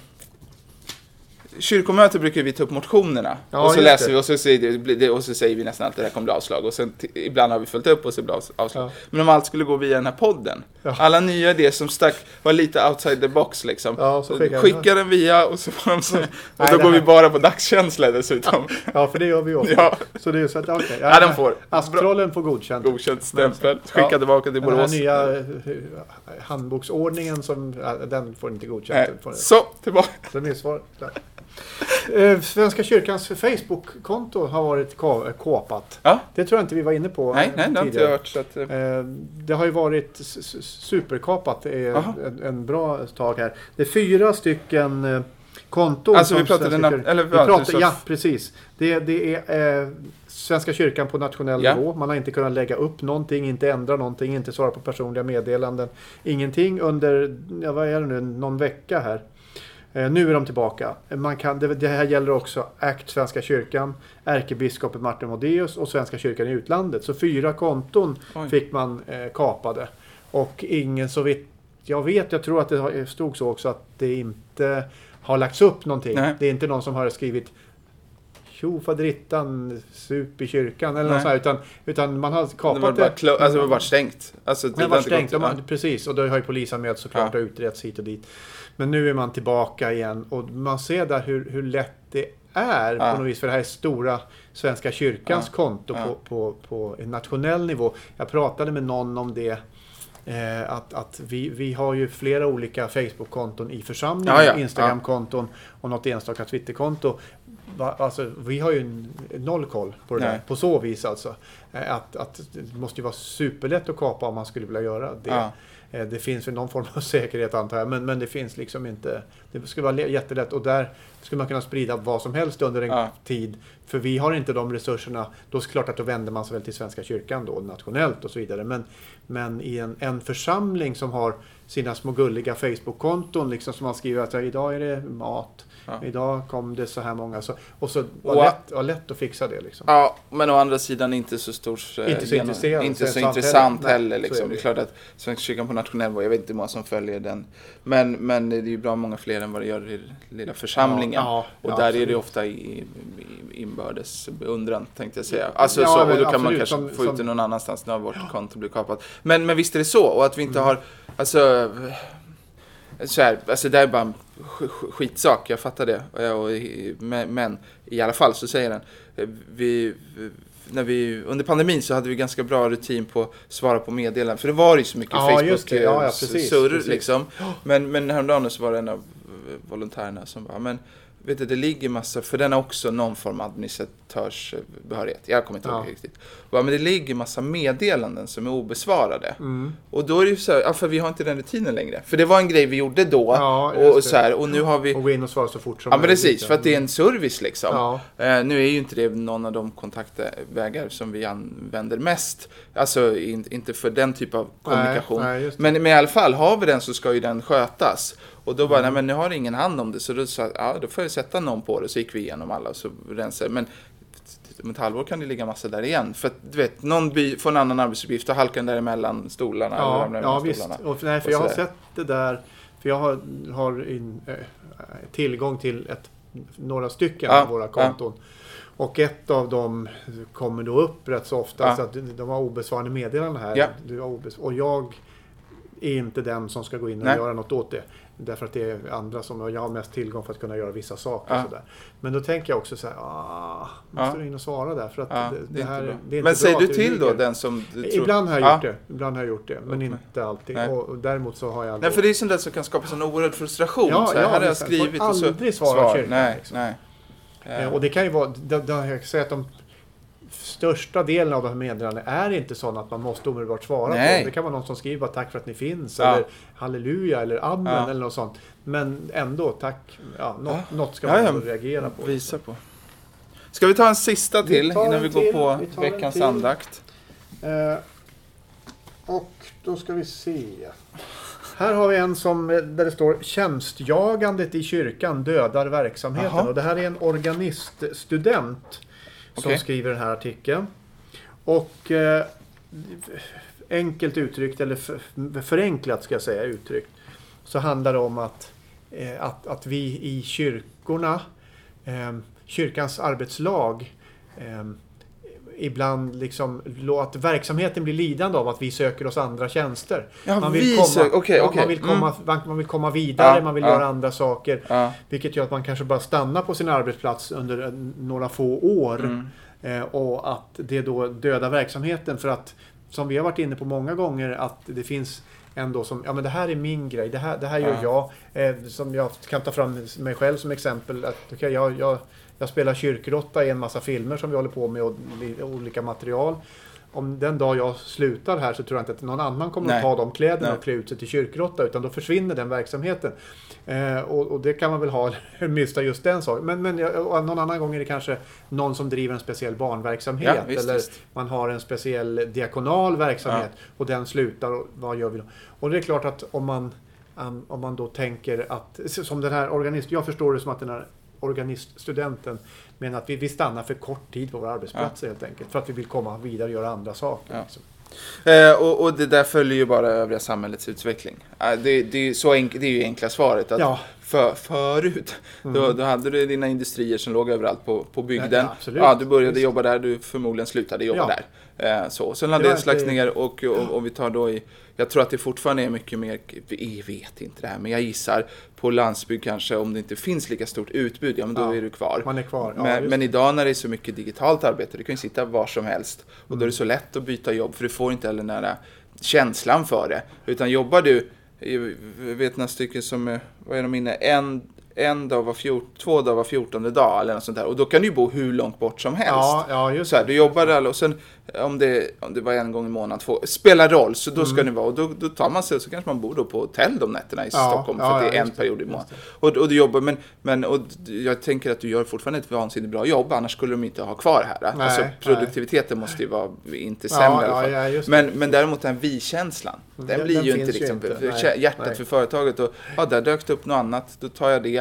kyrkomöte brukar vi ta upp motionerna. Ja, och så just läser det. vi och så, säger det, det, och så säger vi nästan alltid det här kommer bli avslag. Och sen t- ibland har vi följt upp och så blir det avslag. Ja. Men om allt skulle gå via den här podden. Ja. Alla nya idéer som stack var lite outside the box liksom. Ja, så skickar- Skicka den via och så, får de så, och Nej, så det går vi här- bara på dagskänsla dessutom. Ja, för det gör vi också. Ja. Så det är så att, okej. Ja, den får. Asktrollen får godkänt. Godkänt stämpel. Skicka Ja. tillbaka till Den här Borås. nya eh, handboksordningen som, ja, den får inte godkänt. Nej. Den får- Så, tillbaka. Remissvar. Klart. Eh, Svenska kyrkans Facebook-konto har varit ka- kåpat. Ja. Det tror jag inte vi var inne på Nej, eh, nej, det har inte jag hört. Så att, eh, Eh, Det har ju varit s- s- superkapat eh, Aha. en, en bra tag här. Det är fyra stycken eh, konton. Alltså, som vi pratade Svenska na- kyrkan- eller vi vad, pratar, du sa- ja, precis. Det, det är eh, Svenska kyrkan på nationell Ja. nivå. Man har inte kunnat lägga upp någonting, inte ändra någonting, inte svara på personliga meddelanden. Ingenting under, ja, vad är det nu, någon vecka här. Eh, nu är de tillbaka. Man kan, det, det här gäller också Act Svenska kyrkan, ärkebiskopen Martin Modéus och Svenska kyrkan i utlandet. Så fyra konton Oj. fick man eh, kapade. Och ingen så vitt jag vet, jag tror att det har- stod så också att det inte har lagts upp någonting. Nej. Det är inte någon som har skrivit tjo faderittan, sup i kyrkan eller Nej. något sånt här, utan, utan man har det kapat var det. bara, klo- alltså, det var bara stängt. Alltså, Det har var inte stängt, gått- de har, precis. Och då har ju polisanmält såklart Ja. och utretts hit och dit. Men nu är man tillbaka igen och man ser där hur, hur lätt det är Ja. på något vis. För det här är stora Svenska kyrkans Ja. konto Ja. på, på, på en nationell nivå. Jag pratade med någon om det. Eh, att att vi, vi har ju flera olika Facebook-konton i församlingen, Ja, ja. Instagram-konton och något enstaka Twitter-konto. Va, alltså, vi har ju en, noll koll på det Nej. där, på så vis alltså. Eh, att, att det måste ju vara superlätt att kapa om man skulle vilja göra det. Ja. Eh, det finns väl någon form av säkerhet antar jag, men, men det finns liksom inte. Det skulle vara le- jättelätt och där skulle man kunna sprida vad som helst under en Ja. tid. För vi har inte de resurserna. Då är det klart att då vänder man sig väl till Svenska kyrkan då, nationellt och så vidare. Men, men i en, en församling som har sina små gulliga Facebook-konton liksom, som man skriver att ja, idag är det mat. Ja. Idag kom det så här många. Så, och så var Och, lätt, var lätt att fixa det. Liksom. Ja, men å andra sidan inte så stor... Inte så intresserad. Inte så sant intressant heller. heller. Nej, Liksom. så är Det det. är klart att Svenska kyrkan på nationell nivå, jag vet inte hur många som följer den. Men, men det är ju bra många fler än vad det gör i lilla församlingen. Ja, ja, och ja, där absolut. är det ofta i, i inbördes beundran, tänkte jag säga. Alltså, Ja, så, och men då kan man absolut, kanske som- få ut som- det någon annanstans när vårt konto blir kapat. Men, men visst är det så. Och att vi inte har... Alltså... Så här, alltså det är bara en sk- sk- skitsak, jag fattar det. Och, och, men, men i alla fall så säger den, vi, när vi, under pandemin så hade vi ganska bra rutin på att svara på meddelanden. För det var ju så mycket Ja, just det. Ja, ja, Facebook precis, surr precis. liksom. Men, men häromdagen så var det en av volontärerna som bara, men vet du, det ligger massa, för den har också någon form av administratörsbehörighet. Jag kommer inte ihåg Ja. riktigt. Bara, men det ligger massa meddelanden som är obesvarade. Mm. Och då är det ju så här, ja, för vi har inte den rutinen längre. För det var en grej vi gjorde då. Ja, just och, det. så här, och nu har vi... Och gå in och svara så fort som Ja, men möjligt. precis. För att det är en service liksom. Ja. Eh, nu är ju inte det någon av de kontaktvägar som vi använder mest. Alltså in, inte för den typ av kommunikation. Nej, nej, just det. men, men i alla fall, har vi den så ska ju den skötas. Och då bara, nej men nu har ingen hand om det. Så då sa ja, då får jag sätta någon på det. Så gick vi igenom alla och så rensade. Men om ett halvår kan det ligga massa där igen. För att du vet, någon by, får en annan arbetsuppgift och halkar den där emellan stolarna. eller Ja, ramlar ja mellan visst. stolarna. Och, nej, för Och jag har sådär. sett det där. För jag har, har in, eh, tillgång till ett, några stycken Ja, av våra konton. Och ett av dem kommer då upp rätt så ofta. Ja. Så att de har obesvarade meddelanden här. Ja. Du har obes- och jag är inte den som ska gå in och Nej. göra något åt det. Därför att det är andra som jag har mest tillgång för att kunna göra vissa saker. Ja. Och sådär. Men då tänker jag också så här, ah, måste Ja. du in och svara där? För att Ja, det, det det är här inte bra. det är inte Men bra säger att du det till då ligger. den som du tror... Ibland har jag gjort Ja. det. Ibland har jag gjort det. Men Okay. inte alltid. Nej. Och, och däremot så har jag Nej, för det är sånt där som kan skapa sån oerhörd frustration. Ja, så här, ja, här har jag visst. skrivit Får och så... aldrig svara kyrkan, Nej, liksom. nej. Eh, Och det kan ju vara, det, det, jag kan säga att de största delen av de här meddelandena är inte sådana att man måste omedelbart svara Nej. på. Det kan vara någon som skriver bara tack för att ni finns, Ja. eller halleluja, eller amen, Ja. eller något sånt. Men ändå, tack, ja, något, Ja. något ska Ja, man ja. ändå reagera på. Visa på. Ska vi ta en sista Vi till tar innan en vi går till, på vi tar en veckans till. andakt? Eh, och då ska vi se. Här har vi en som, där det står tjänstjagandet i kyrkan dödar verksamheten. Jaha. Och det här är en organiststudent som Okej. skriver den här artikeln. Och eh, enkelt uttryckt, eller för, förenklat ska jag säga uttryckt, så handlar det om att, eh, att, att vi i kyrkorna, eh, kyrkans arbetslag, eh, ibland liksom att verksamheten blir lidande av att vi söker oss andra tjänster. Ja, man vi vill komma, sök- okej, ja, okej. man vill komma, Mm. man, man vill komma vidare, Ja, man vill ja. göra andra saker. Ja. Vilket gör att man kanske bara stannar på sin arbetsplats under eh, några få år. Mm. Eh, och att det då dödar verksamheten, för att, som vi har varit inne på många gånger, att det finns ändå som, ja men det här är min grej, det här, det här gör Ja. jag. Eh, som jag kan ta fram mig själv som exempel. Att, okay, jag, jag, jag spelar kyrkrotta i en massa filmer som vi håller på med, och li- olika material. Om den dag jag slutar här så tror jag inte att någon annan kommer Nej. att ta de kläderna Nej. och klä ut sig till kyrkrotta, utan då försvinner den verksamheten. Eh, och, och det kan man väl ha mista just den saken. Men, men ja, och någon annan gång är det kanske någon som driver en speciell barnverksamhet. Ja, visst, eller visst. man har en speciell diakonal verksamhet och den slutar, och vad gör vi då? Och det är klart att om man, um, om man då tänker att, som den här organist, jag förstår det som att den här organiststudenten menar att vi, vi stannar för kort tid på våra arbetsplatser helt enkelt. För att vi vill komma vidare och göra andra saker. Ja. Liksom. Eh, och, och det där följer ju bara övriga samhällets utveckling. Eh, det, det, är ju så enk- det är ju enkla svaret. Att Ja. för, förut, Mm. då, då hade du dina industrier som låg överallt på, på bygden. Ja, Ja, absolut. du började Visst. jobba där, du förmodligen slutade jobba Ja. där. Eh, så. Sen Det hade det var slags inte- ner och, och, och vi tar då i, jag tror att det fortfarande är mycket mer, jag vet inte det här, men jag gissar på landsbygd kanske, om det inte finns lika stort utbud, ja men då Ja, är du kvar. man är kvar. Ja, men, just men det. idag när det är så mycket digitalt arbete, du kan ju sitta var som helst. Och Mm. då är det så lätt att byta jobb, för du får inte heller den här känslan för det. Utan jobbar du, jag vet några stycken som, är- vad är de inne, en, en dag var fjort, två dagar var fjortonde dag eller något sånt där. Och då kan du ju bo hur långt bort som helst. Ja, ja, just Så här, du jobbar där och sen om det, om det var en gång i månaden, två, spelar roll, så då ska Mm. det vara. Och då, då tar man sig, så kanske man bor då på hotell de nätterna i Ja, Stockholm, för ja, att det är ja, en just det, period i just månaden. Och, och du jobbar, men, men och jag tänker att du gör fortfarande ett vansinnigt bra jobb, annars skulle de inte ha kvar här. Nej, alltså nej. produktiviteten måste ju vara inte Ja, sämre i alla ja, fall. ja, just det. men, men däremot den vi-känslan, den, Den- blir den ju finns inte ju liksom inte. för Nej, hjärtat nej. för företaget. Och ja, där dök det upp något annat, då tar jag det.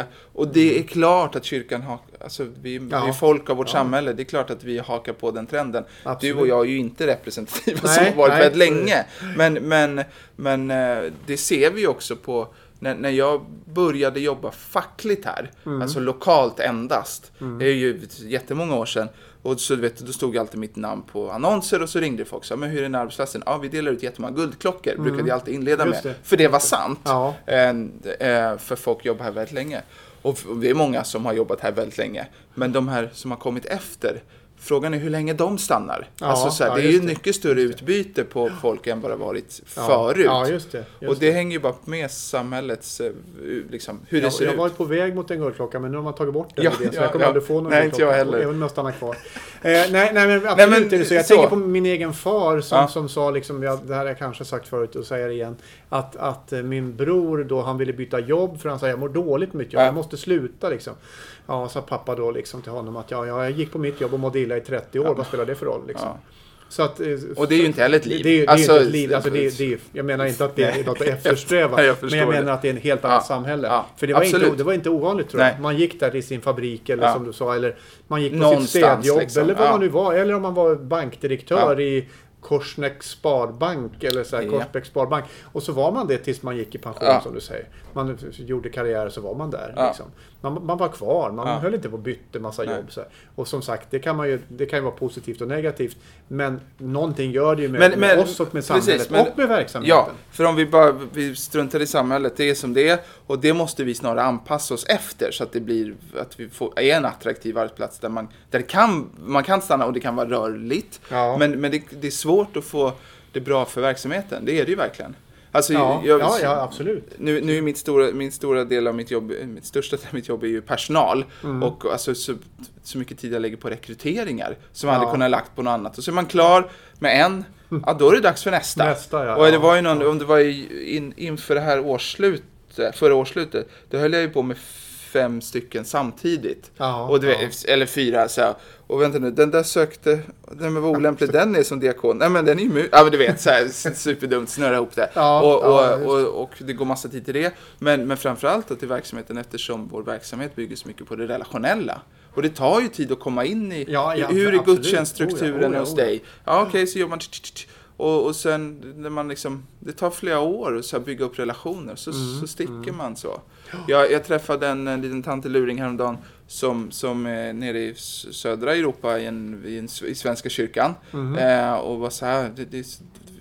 det, och det är klart att kyrkan har, alltså vi, Ja. vi är folk av vårt Ja. samhälle, det är klart att vi hakar på den trenden. Absolut. Du och jag är ju inte representativa Nej, som har varit nej. väldigt länge, men, men, men eh, det ser vi också på när, när jag började jobba fackligt här, Mm. alltså lokalt endast, det är ju jättemånga år sedan. Och så vet du, då stod alltid mitt namn på annonser och så ringde folk och sa, men hur är den arbetsplatsen? Ja, vi delar ut jättemånga guldklockor, Mm. brukade jag alltid inleda Just med. det. För det var sant. Ja. Eh, eh, för folk jobbar här väldigt länge. Och f- det är många som har jobbat här väldigt länge. Men de här som har kommit efter, frågan är hur länge de stannar. Ja, alltså, så här, ja, det är ju just det. mycket större utbyte på folk än vad det har varit Ja. förut. Ja, just det. Just och det, hänger ju bara med samhällets, eh, liksom, hur det jag, ser jag ut. var på väg mot en guldklocka, men nu har man tagit bort den. Ja, idén, så ja, jag kommer ja. aldrig få någon Nej, inte jag guldklocka, heller. även om jag stannar kvar. Eh, nej, nej, men absolut Nej, men inte. Så jag så. tänker på min egen far som, Ja. som sa, liksom, jag, det här har jag kanske sagt förut och säger det igen, att, att eh, min bror då, han ville byta jobb för han sa, jag mår dåligt mycket, Ja. jag måste sluta liksom. Ja, sa pappa då liksom till honom att ja, ja, jag gick på mitt jobb och mådde illa i trettio år, vad spelar det för roll liksom? Ja. Så att, eh, Och det är ju inte heller ett liv. Det, det, är- det Alltså, är inte ett liv. Alltså, det, det, jag menar inte att det är något att eftersträva. Nej, jag förstår men jag menar det. att det är en helt annat Ja, samhälle. ja, För det var, inte, absolut. det var inte ovanligt tror jag. Nej. Man gick där till sin fabrik eller Ja. som du sa. Eller man gick på Någonstans, sitt städjobb. liksom. Eller vad Ja. man nu var. Eller om man var bankdirektör Ja. i Korsnäck Sparbank eller så här, Ja. Korsbäck Sparbank. Och så var man det tills man gick i pension Ja. som du säger. Man gjorde karriär så var man där. Ja. Liksom. Man, man var kvar, man Ja. höll inte på och bytte massa Nej. jobb. Så här. Och som sagt, det kan, man ju, det kan ju vara positivt och negativt. Men någonting gör det ju med, Men- med men- oss och med precis, samhället men- och med verksamheten. Ja, för om vi bara vi struntar i samhället, det är som det är, och det måste vi snarare anpassa oss efter så att det blir att vi får, är en attraktiv arbetsplats där man där det kan man kan stanna och det kan vara rörligt. Ja. Men men det, det är svårt att få det bra för verksamheten. Det är det ju verkligen. Alltså, Ja, jag, ja, ja, absolut. Nu, nu är mitt stora, min stora del av mitt jobb, mitt största del av mitt jobb är ju personal. Mm. Och alltså, så, så mycket tid jag lägger på rekryteringar som Ja. jag hade kunnat lagt på något annat. Och så är man klar med en, ja då är det dags för nästa. Nästa, ja. Och det Ja, var ju någon, ja. om det var i, in, inför det här årsslutet, förra årsslutet, då höll jag ju på med fem stycken samtidigt. Ja, och det, ja. Eller fyra, så här. Och vänta nu, den där sökte, den var olämplig, den är som diakon. Nej men den är ju mu- ja men du vet, så här, superdumt, snurra ihop det. Ja, och, och, ja, just och, och, och det går massa tid till det. Men, men framförallt då till verksamheten, eftersom vår verksamhet bygger så mycket på det relationella. Och det tar ju tid att komma in i, Ja, ja, hur är absolut. gudstjänststrukturen Oh ja, oh ja, hos oh ja. dig? Ja okej, så gör man och, och sen när man liksom, det tar flera år att så här bygga upp relationer, så, Mm, så sticker man så. Jag, jag träffade en, en liten tant i luring häromdagen som, som är nere i s- södra Europa i, en, i, en, i Svenska kyrkan. Mhm. Eh, och var så här, det, det,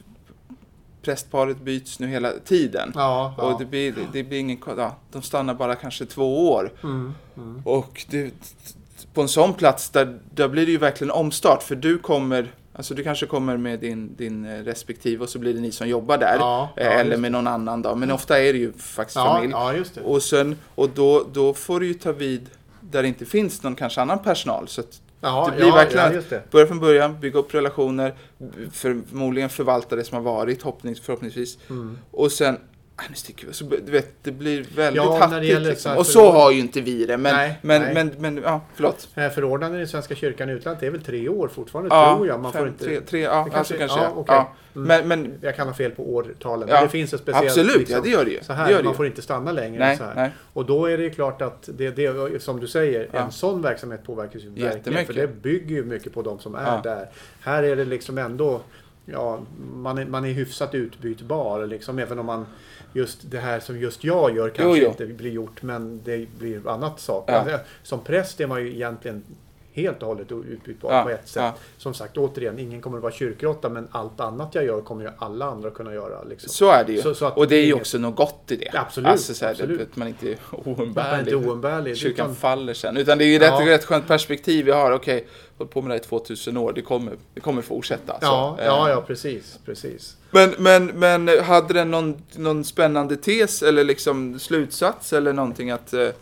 prästparet byts nu hela tiden. Ja, ja. Och det blir, det, det blir ingen, ja, de stannar bara kanske två år. Mm, mm. Och det, på en sån plats där, där blir det ju verkligen omstart. För du kommer, alltså du kanske kommer med din, din eh, respektive och så blir det ni som jobbar där. Ja, ja, eh, eller just med någon annan då. Men ofta är det ju faktiskt Ja, familj. ja, just det. Och, sen, och då, då får du ju ta vid där det inte finns någon kanske annan personal. Så att Ja, det blir ja, verkligen ja, just det. att börja från början, bygga upp relationer, förmodligen förvalta det som har varit, hoppnings, förhoppningsvis. Mm. Och sen, ah, nu sticker vi. Så, du vet, det blir väldigt Ja, när det hattigt. gäller så Liksom. här Och så förord- har ju inte vi det. Men, Nej, men, nej. men, men, ja, förlåt. Eh, Förordnanden i Svenska kyrkan i utlandet är väl tre år fortfarande, Ja, tror jag. Man får fem, inte... tre, tre, ja, Det alltså kanske. ja, Ja, okej. ja. Mm. Men, men Jag kan ha fel på årtalen, Ja, men det finns ett speciellt... absolut, ja, det gör det ju. Så här, Det gör det man ju. får inte stanna längre. Nej, så här. nej. Och då är det ju klart att, det, det, som du säger, Ja. en sån verksamhet påverkas ju verkligen. Jättemycket. För det bygger ju mycket på de som är Ja. där. Här är det liksom ändå... Ja, man är, man är hyfsat utbytbar, liksom, även om man... Just det här som just jag gör kanske Jo, jo. inte blir gjort, men det blir annat sak. Ja. Alltså, som präst är man ju egentligen helt och hållet utbytbar Ja, på ett sätt. ja. Som sagt, återigen, ingen kommer att vara kyrkråtta, men allt annat jag gör kommer ju alla andra kunna göra. Liksom. så är det ju. Så- så att och det är ju inget- också något gott i det. Absolut, Alltså så här, absolut. att man inte är Man är oumbärlig. inte oumbärlig. Kyrkan utan- faller sen. Utan det är ju Ja. rätt, rätt skönt perspektiv vi har. Okej, hållit på med det här i tvåtusen år. Det kommer, det kommer fortsätta. Ja, så. ja, Eh, ja, precis. precis. Men, men, men hade den någon, någon spännande tes eller liksom slutsats eller någonting att... Eh,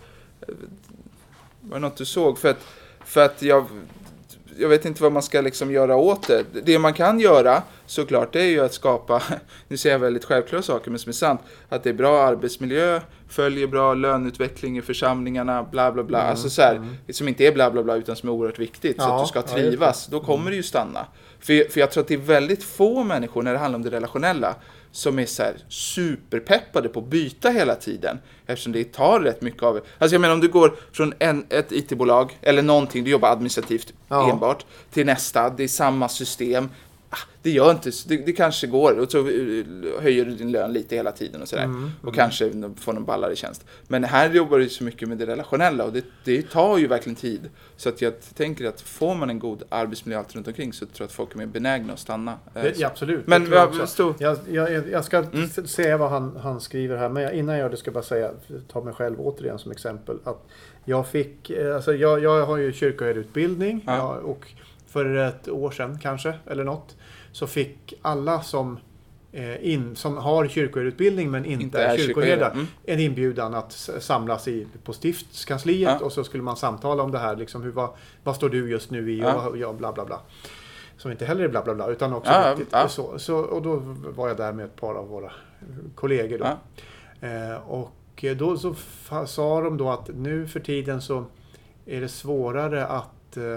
var det något du såg? För att, för att jag... Jag vet inte vad man ska liksom göra åt det. Det man kan göra såklart det är ju att skapa, nu säger jag väldigt självklara saker men som är sant, att det är bra arbetsmiljö, följer bra löneutveckling i församlingarna, bla bla bla. Mm, alltså så här, mm. som inte är bla bla bla utan som är oerhört viktigt så Ja, att du ska ja, just det. trivas. Då kommer det ju stanna. För, för jag tror att det är väldigt få människor när det handlar om det relationella som är så här superpeppade på att byta hela tiden. Eftersom det tar rätt mycket av det. Alltså jag menar om du går från en, ett I T-bolag eller någonting, du jobbar administrativt Ja. enbart, till nästa, det är samma system. Ah, det gör inte, det, det kanske går och så höjer du din lön lite hela tiden och sådär. Mm, och kanske får någon ballare tjänst. Men här jobbar du så mycket med det relationella och det, det tar ju verkligen tid. Så att jag tänker att får man en god arbetsmiljö allt runt omkring så tror jag att folk är mer benägna att stanna. Det, ja, absolut. Men Det tror jag jag, också. stod, Jag, jag, jag ska Mm. säga vad han, han skriver här, men jag, innan jag gör det ska jag bara säga, ta mig själv återigen som exempel, att jag fick, eh, alltså jag, jag har ju kyrkoherdeutbildning Ja. ja, och för ett år sedan kanske, eller något, så fick alla som, eh, in, som har kyrkoherdeutbildning men inte, Inte är är kyrkoherdar kyrkoherdar. Mm. en inbjudan att s- samlas i, på stiftskansliet Ja. och så skulle man samtala om det här, liksom, hur, vad, vad står du just nu i Ja. och, och ja, bla bla bla. Som inte heller är bla bla bla, utan också Ja, viktigt. ja. Så, så, och då var jag där med ett par av våra kollegor. Då. Ja. Eh, och då så fa- sa de då att nu för tiden så är det svårare att... Eh,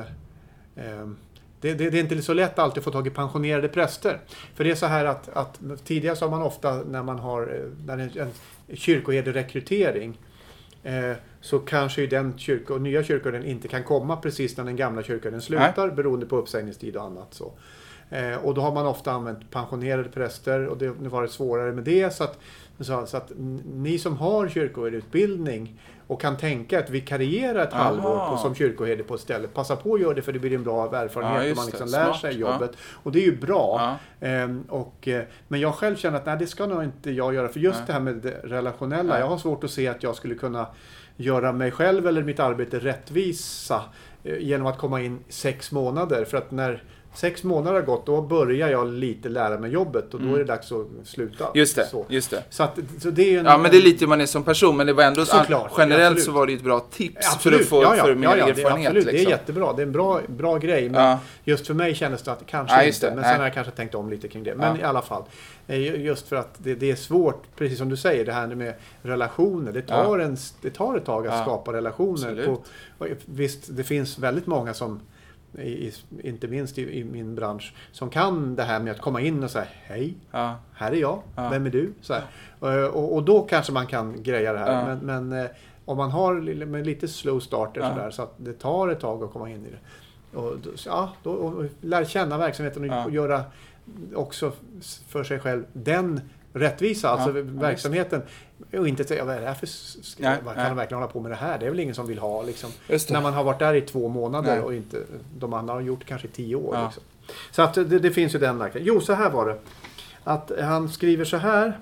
eh, det, det, det är inte så lätt alltid att få tag i pensionerade präster. För det är så här att, att tidigare så har man ofta när man har eh, när det är en kyrkoherderekrytering eh, så kanske ju den kyrko, nya kyrkoherden inte kan komma precis när den gamla kyrkoherden slutar beroende på uppsägningstid och annat. Så. Eh, och då har man ofta använt pensionerade präster och det, nu var det svårare med det. Så att, så, så att n- ni som har kyrkoherdeutbildning och kan tänka att vikariera ett Aha. halvår på, som kyrkoherde på ett ställe. Passa på att göra det för det blir en bra erfarenhet Ja, och just man liksom det. lär Smart. sig Ja. jobbet. Och det är ju bra. Ja. Ehm, och, eh, men jag själv känner att nej, det ska nog inte jag göra. För just Nej. det här med det relationella. Nej. Jag har svårt att se att jag skulle kunna göra mig själv eller mitt arbete rättvisa eh, genom att komma in sex månader. För att när sex månader har gått, då börjar jag lite lära mig jobbet och då Mm. är det dags att sluta. Just det, Så, just det. så, att, så det är ju en, Ja, men det är lite hur man är som person, men det var ändå Såklart, generellt absolut. så var det ju ett bra tips absolut, för att få ja, ja, för mer ja, ja, det, är erfarenhet. absolut, det är liksom. jättebra. Det är en bra, bra grej. Men Ja. just för mig kändes det att kanske Ja, just inte. det, Men nej. sen har jag kanske tänkt om lite kring det. Men Ja. i alla fall. eh, Just för att det, det är svårt, precis som du säger, det här med relationer. Det tar, en, det tar ett tag att Ja. skapa relationer. Absolut. På, och visst, det finns väldigt många som i, i- inte minst i, i min bransch, som kan det här med att komma in och säga hej, Ja. här är jag, Ja. vem är du? Så här. Och, och då kanske man kan greja det här. Ja. Men, men eh, om man har li- med lite slow starter Ja. så, där, så att det tar ett tag att komma in i det. Och, då- så, ja, då, och lära känna verksamheten och, Ja. och göra också för sig själv den rättvisa, alltså Ja, verksamheten. Och inte säga, vad är det här för... Ska, Nej, vad nej. kan de verkligen hålla på med det här? Det är väl ingen som vill ha liksom. Just det. När man har varit där i två månader Nej. och inte, de andra har gjort kanske i tio år. Ja. Liksom. Så att det, det finns ju den där. Jo, så här var det. Att han skriver så här.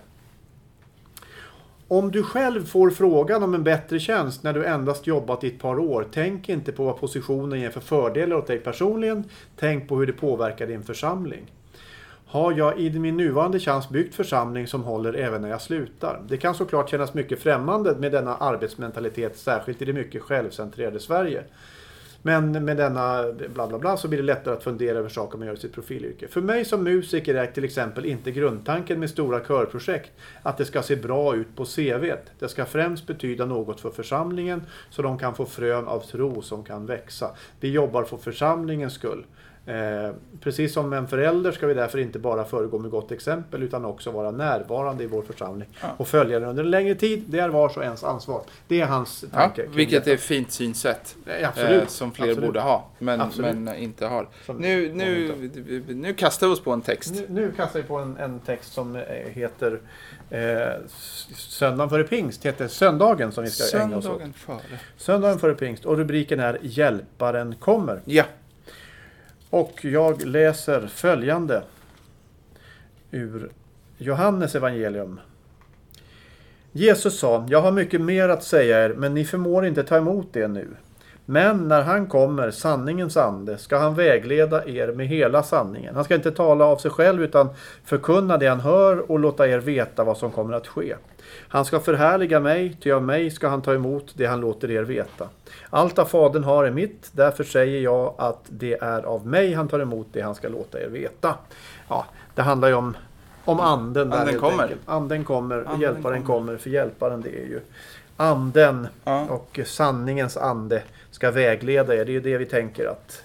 Om du själv får frågan om en bättre tjänst när du endast jobbat i ett par år, tänk inte på vad positionen ger för fördelar åt dig personligen. Tänk på hur det påverkar din församling. Har jag i min nuvarande tjänst byggt församling som håller även när jag slutar? Det kan såklart kännas mycket främmande med denna arbetsmentalitet, särskilt i det mycket självcentrerade Sverige. Men med denna bla bla bla så blir det lättare att fundera över saker man gör i sitt profilyrke. För mig som musiker är till exempel inte grundtanken med stora körprojekt att det ska se bra ut på C V:t. Det ska främst betyda något för församlingen så de kan få frön av tro som kan växa. Vi jobbar för församlingens skull. Eh, precis som en förälder ska vi därför inte bara föregå med gott exempel utan också vara närvarande i vår församling Ja. och följa den under en längre tid. Det är vars och ens ansvar. Det är hans Ja, tanke. kring vilket detta. är ett fint synsätt. Eh, Absolut. Eh, som fler Absolut. borde ha, men, Absolut. men inte har. Som- Nu, nu, nu kastar vi oss på en text. Nu, nu kastar vi på en, en text som eh, heter eh, S- Söndagen före pingst. Heter Söndagen som vi ska ägna oss åt. Söndagen före. Söndagen före pingst. Och rubriken är Hjälparen kommer. Ja. Och jag läser följande ur Johannes evangelium. Jesus sa, jag har mycket mer att säga er, men ni förmår inte ta emot det nu. Men när han kommer, sanningens ande, ska han vägleda er med hela sanningen. Han ska inte tala av sig själv utan förkunna det han hör och låta er veta vad som kommer att ske. Han ska förhärliga mig, ty av mig ska han ta emot det han låter er veta. Allt av Fadern har är mitt, därför säger jag att det är av mig han tar emot det han ska låta er veta. Ja, det handlar ju om, om anden. Där Anden helt kommer. enkelt. Anden kommer och Anden hjälparen kommer. kommer. För hjälparen det är ju anden Ja. och sanningens ande ska vägleda er. Det är ju det vi tänker att,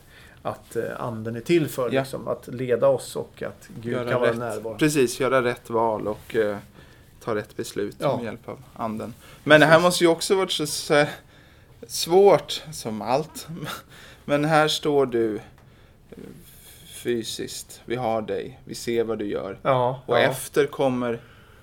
att eh, anden är till för. Ja. Liksom, att leda oss och att Gud Göra kan vara rätt. närvarande. Precis, göra rätt val och eh, ta rätt beslut Ja. med hjälp av anden. Men det här måste ju också varit så, så här svårt som allt. Men här står du eh, fysiskt. Vi har dig. Vi ser vad du gör. Ja, Och ja. efter kommer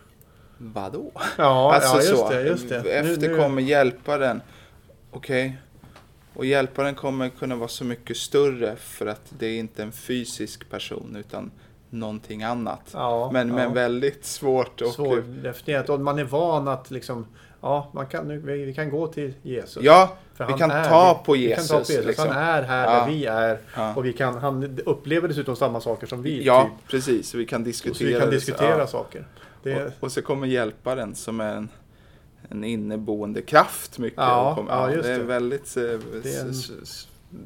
vadå? Ja, Alltså ja just så. det. Just det. Efter Nu- nu- kommer hjälparen. Okej. Och hjälparen kommer kunna vara så mycket större för att det är inte en fysisk person utan någonting annat. Ja, men, ja. men väldigt svårt. Och, Svårdefinierat. Och man är van att liksom, ja, man kan, nu, vi, vi kan gå till Jesus. ja, För vi han kan, är- ta på vi Jesus, kan ta på Jesus. liksom. Han är här Ja. där vi är. Ja. Och vi kan, han upplever dessutom samma saker som vi. Ja, Typ. precis. Vi kan diskutera, Så vi kan det. diskutera Ja. saker. Det, Och, och så kommer hjälparen som är en, en inneboende kraft mycket. Ja, och kommer, ja, just det är det. väldigt eh, Det är en- s- s-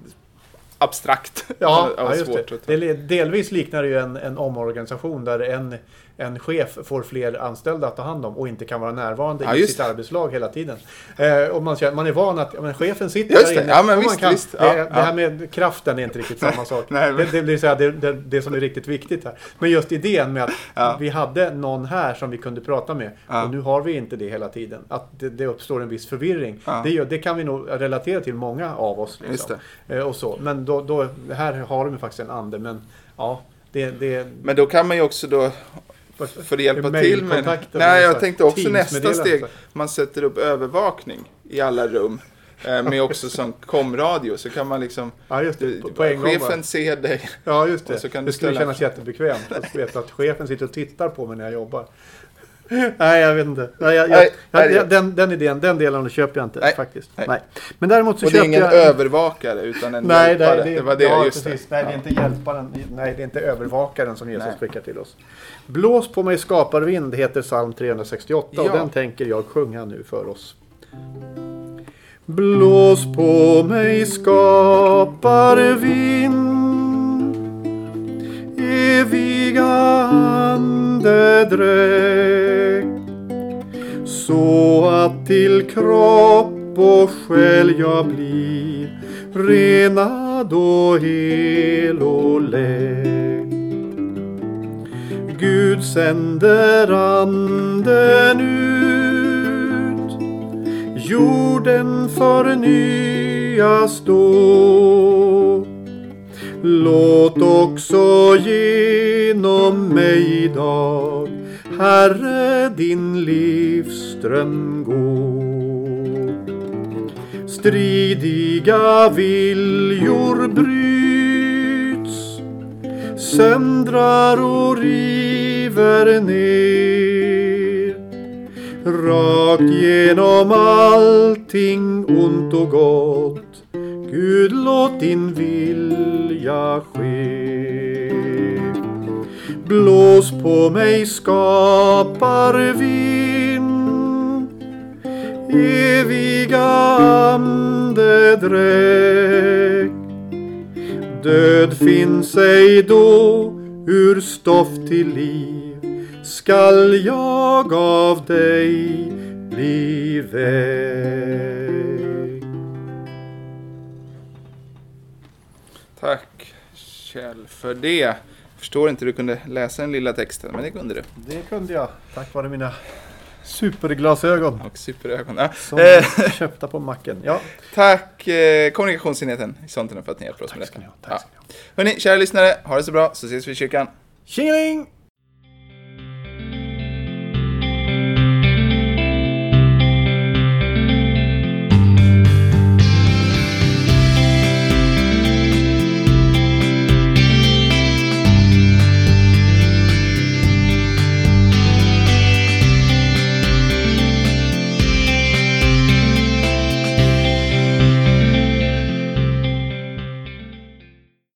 abstrakt. Ja, och ja just svårt det. att ta. det. Delvis liknar det ju en, en omorganisation där en, en chef får fler anställda att ta hand om och inte kan vara närvarande Ja, i just sitt det. arbetslag hela tiden. Eh, och man, känner, man är van att ja, men chefen sitter Just där det. inne. Ja, men och man visst, kan, visst. det, Ja, det ja. här med kraften är inte riktigt samma sak. Nej, men- det, det blir så här, det, det, det som är riktigt viktigt här. Men just idén med att Ja. vi hade någon här som vi kunde prata med Ja. och nu har vi inte det hela tiden. Att det, det uppstår en viss förvirring. Ja. Det, gör, det kan vi nog relatera till många av oss. Liksom. Just Eh, och så. Men då, då, här har de ju faktiskt en ande. Men ja, det... det Men då kan man ju också då för att hjälpa det är till med... mailkontakter Nej, och jag så tänkte också Teams-meddelanden nästa steg. så. Man sätter upp övervakning i alla rum. Eh, med också som komradio. Så kan man liksom... Ja, just det. du- På, på en gång chefen bara. ser dig. Ja, just och det. så kan Det du skulle ställa- kännas jättebekvämt att veta att chefen sitter och tittar på mig när jag jobbar. Nej, jag vet inte. Nej, jag, jag, Nej, jag, nej, jag, den, den idén, den delen köper jag inte Nej, faktiskt. nej. Nej. Men däremot så Och det är köper ingen jag... övervakare utan en Nej, hjälpare. nej, Det, var det, ja, just precis. det. Nej, det är inte hjälparen. Nej, det är inte övervakaren som Jesus Nej. skickar till oss. Blås på mig skaparvind heter psalm trehundrasextioåtta och Ja. den tänker jag sjunga nu för oss. Blås på mig skaparvind, eviga andedräkt, så att till kropp och själ jag blir renad och hel och läkt. Gud sänder anden ut, jorden förnyas då. Låt också genom mig idag, Herre, din livsström gå. Stridiga viljor bryts, söndrar och river ner. Rakt genom allting ont och gott, Gud, låt din vilja ske. Blås på mig skaparvind, eviga andedräkt. Död finns ej då, ur stoff till liv skall jag av dig bli väg. Tack Kjell för det. Jag förstår inte hur du kunde läsa den lilla texten, men det kunde du. Det kunde jag, tack vare mina superglasögon Och superögon. Ja. som Eh, jag köpta på macken. Ja, tack eh, kommunikationsenheten i Sonten för att ni hjälper oss med tack ska detta. ni ha. Tack ska ni ha. Hörrni, kära lyssnare, ha det så bra så ses vi i kyrkan. Tjingeling!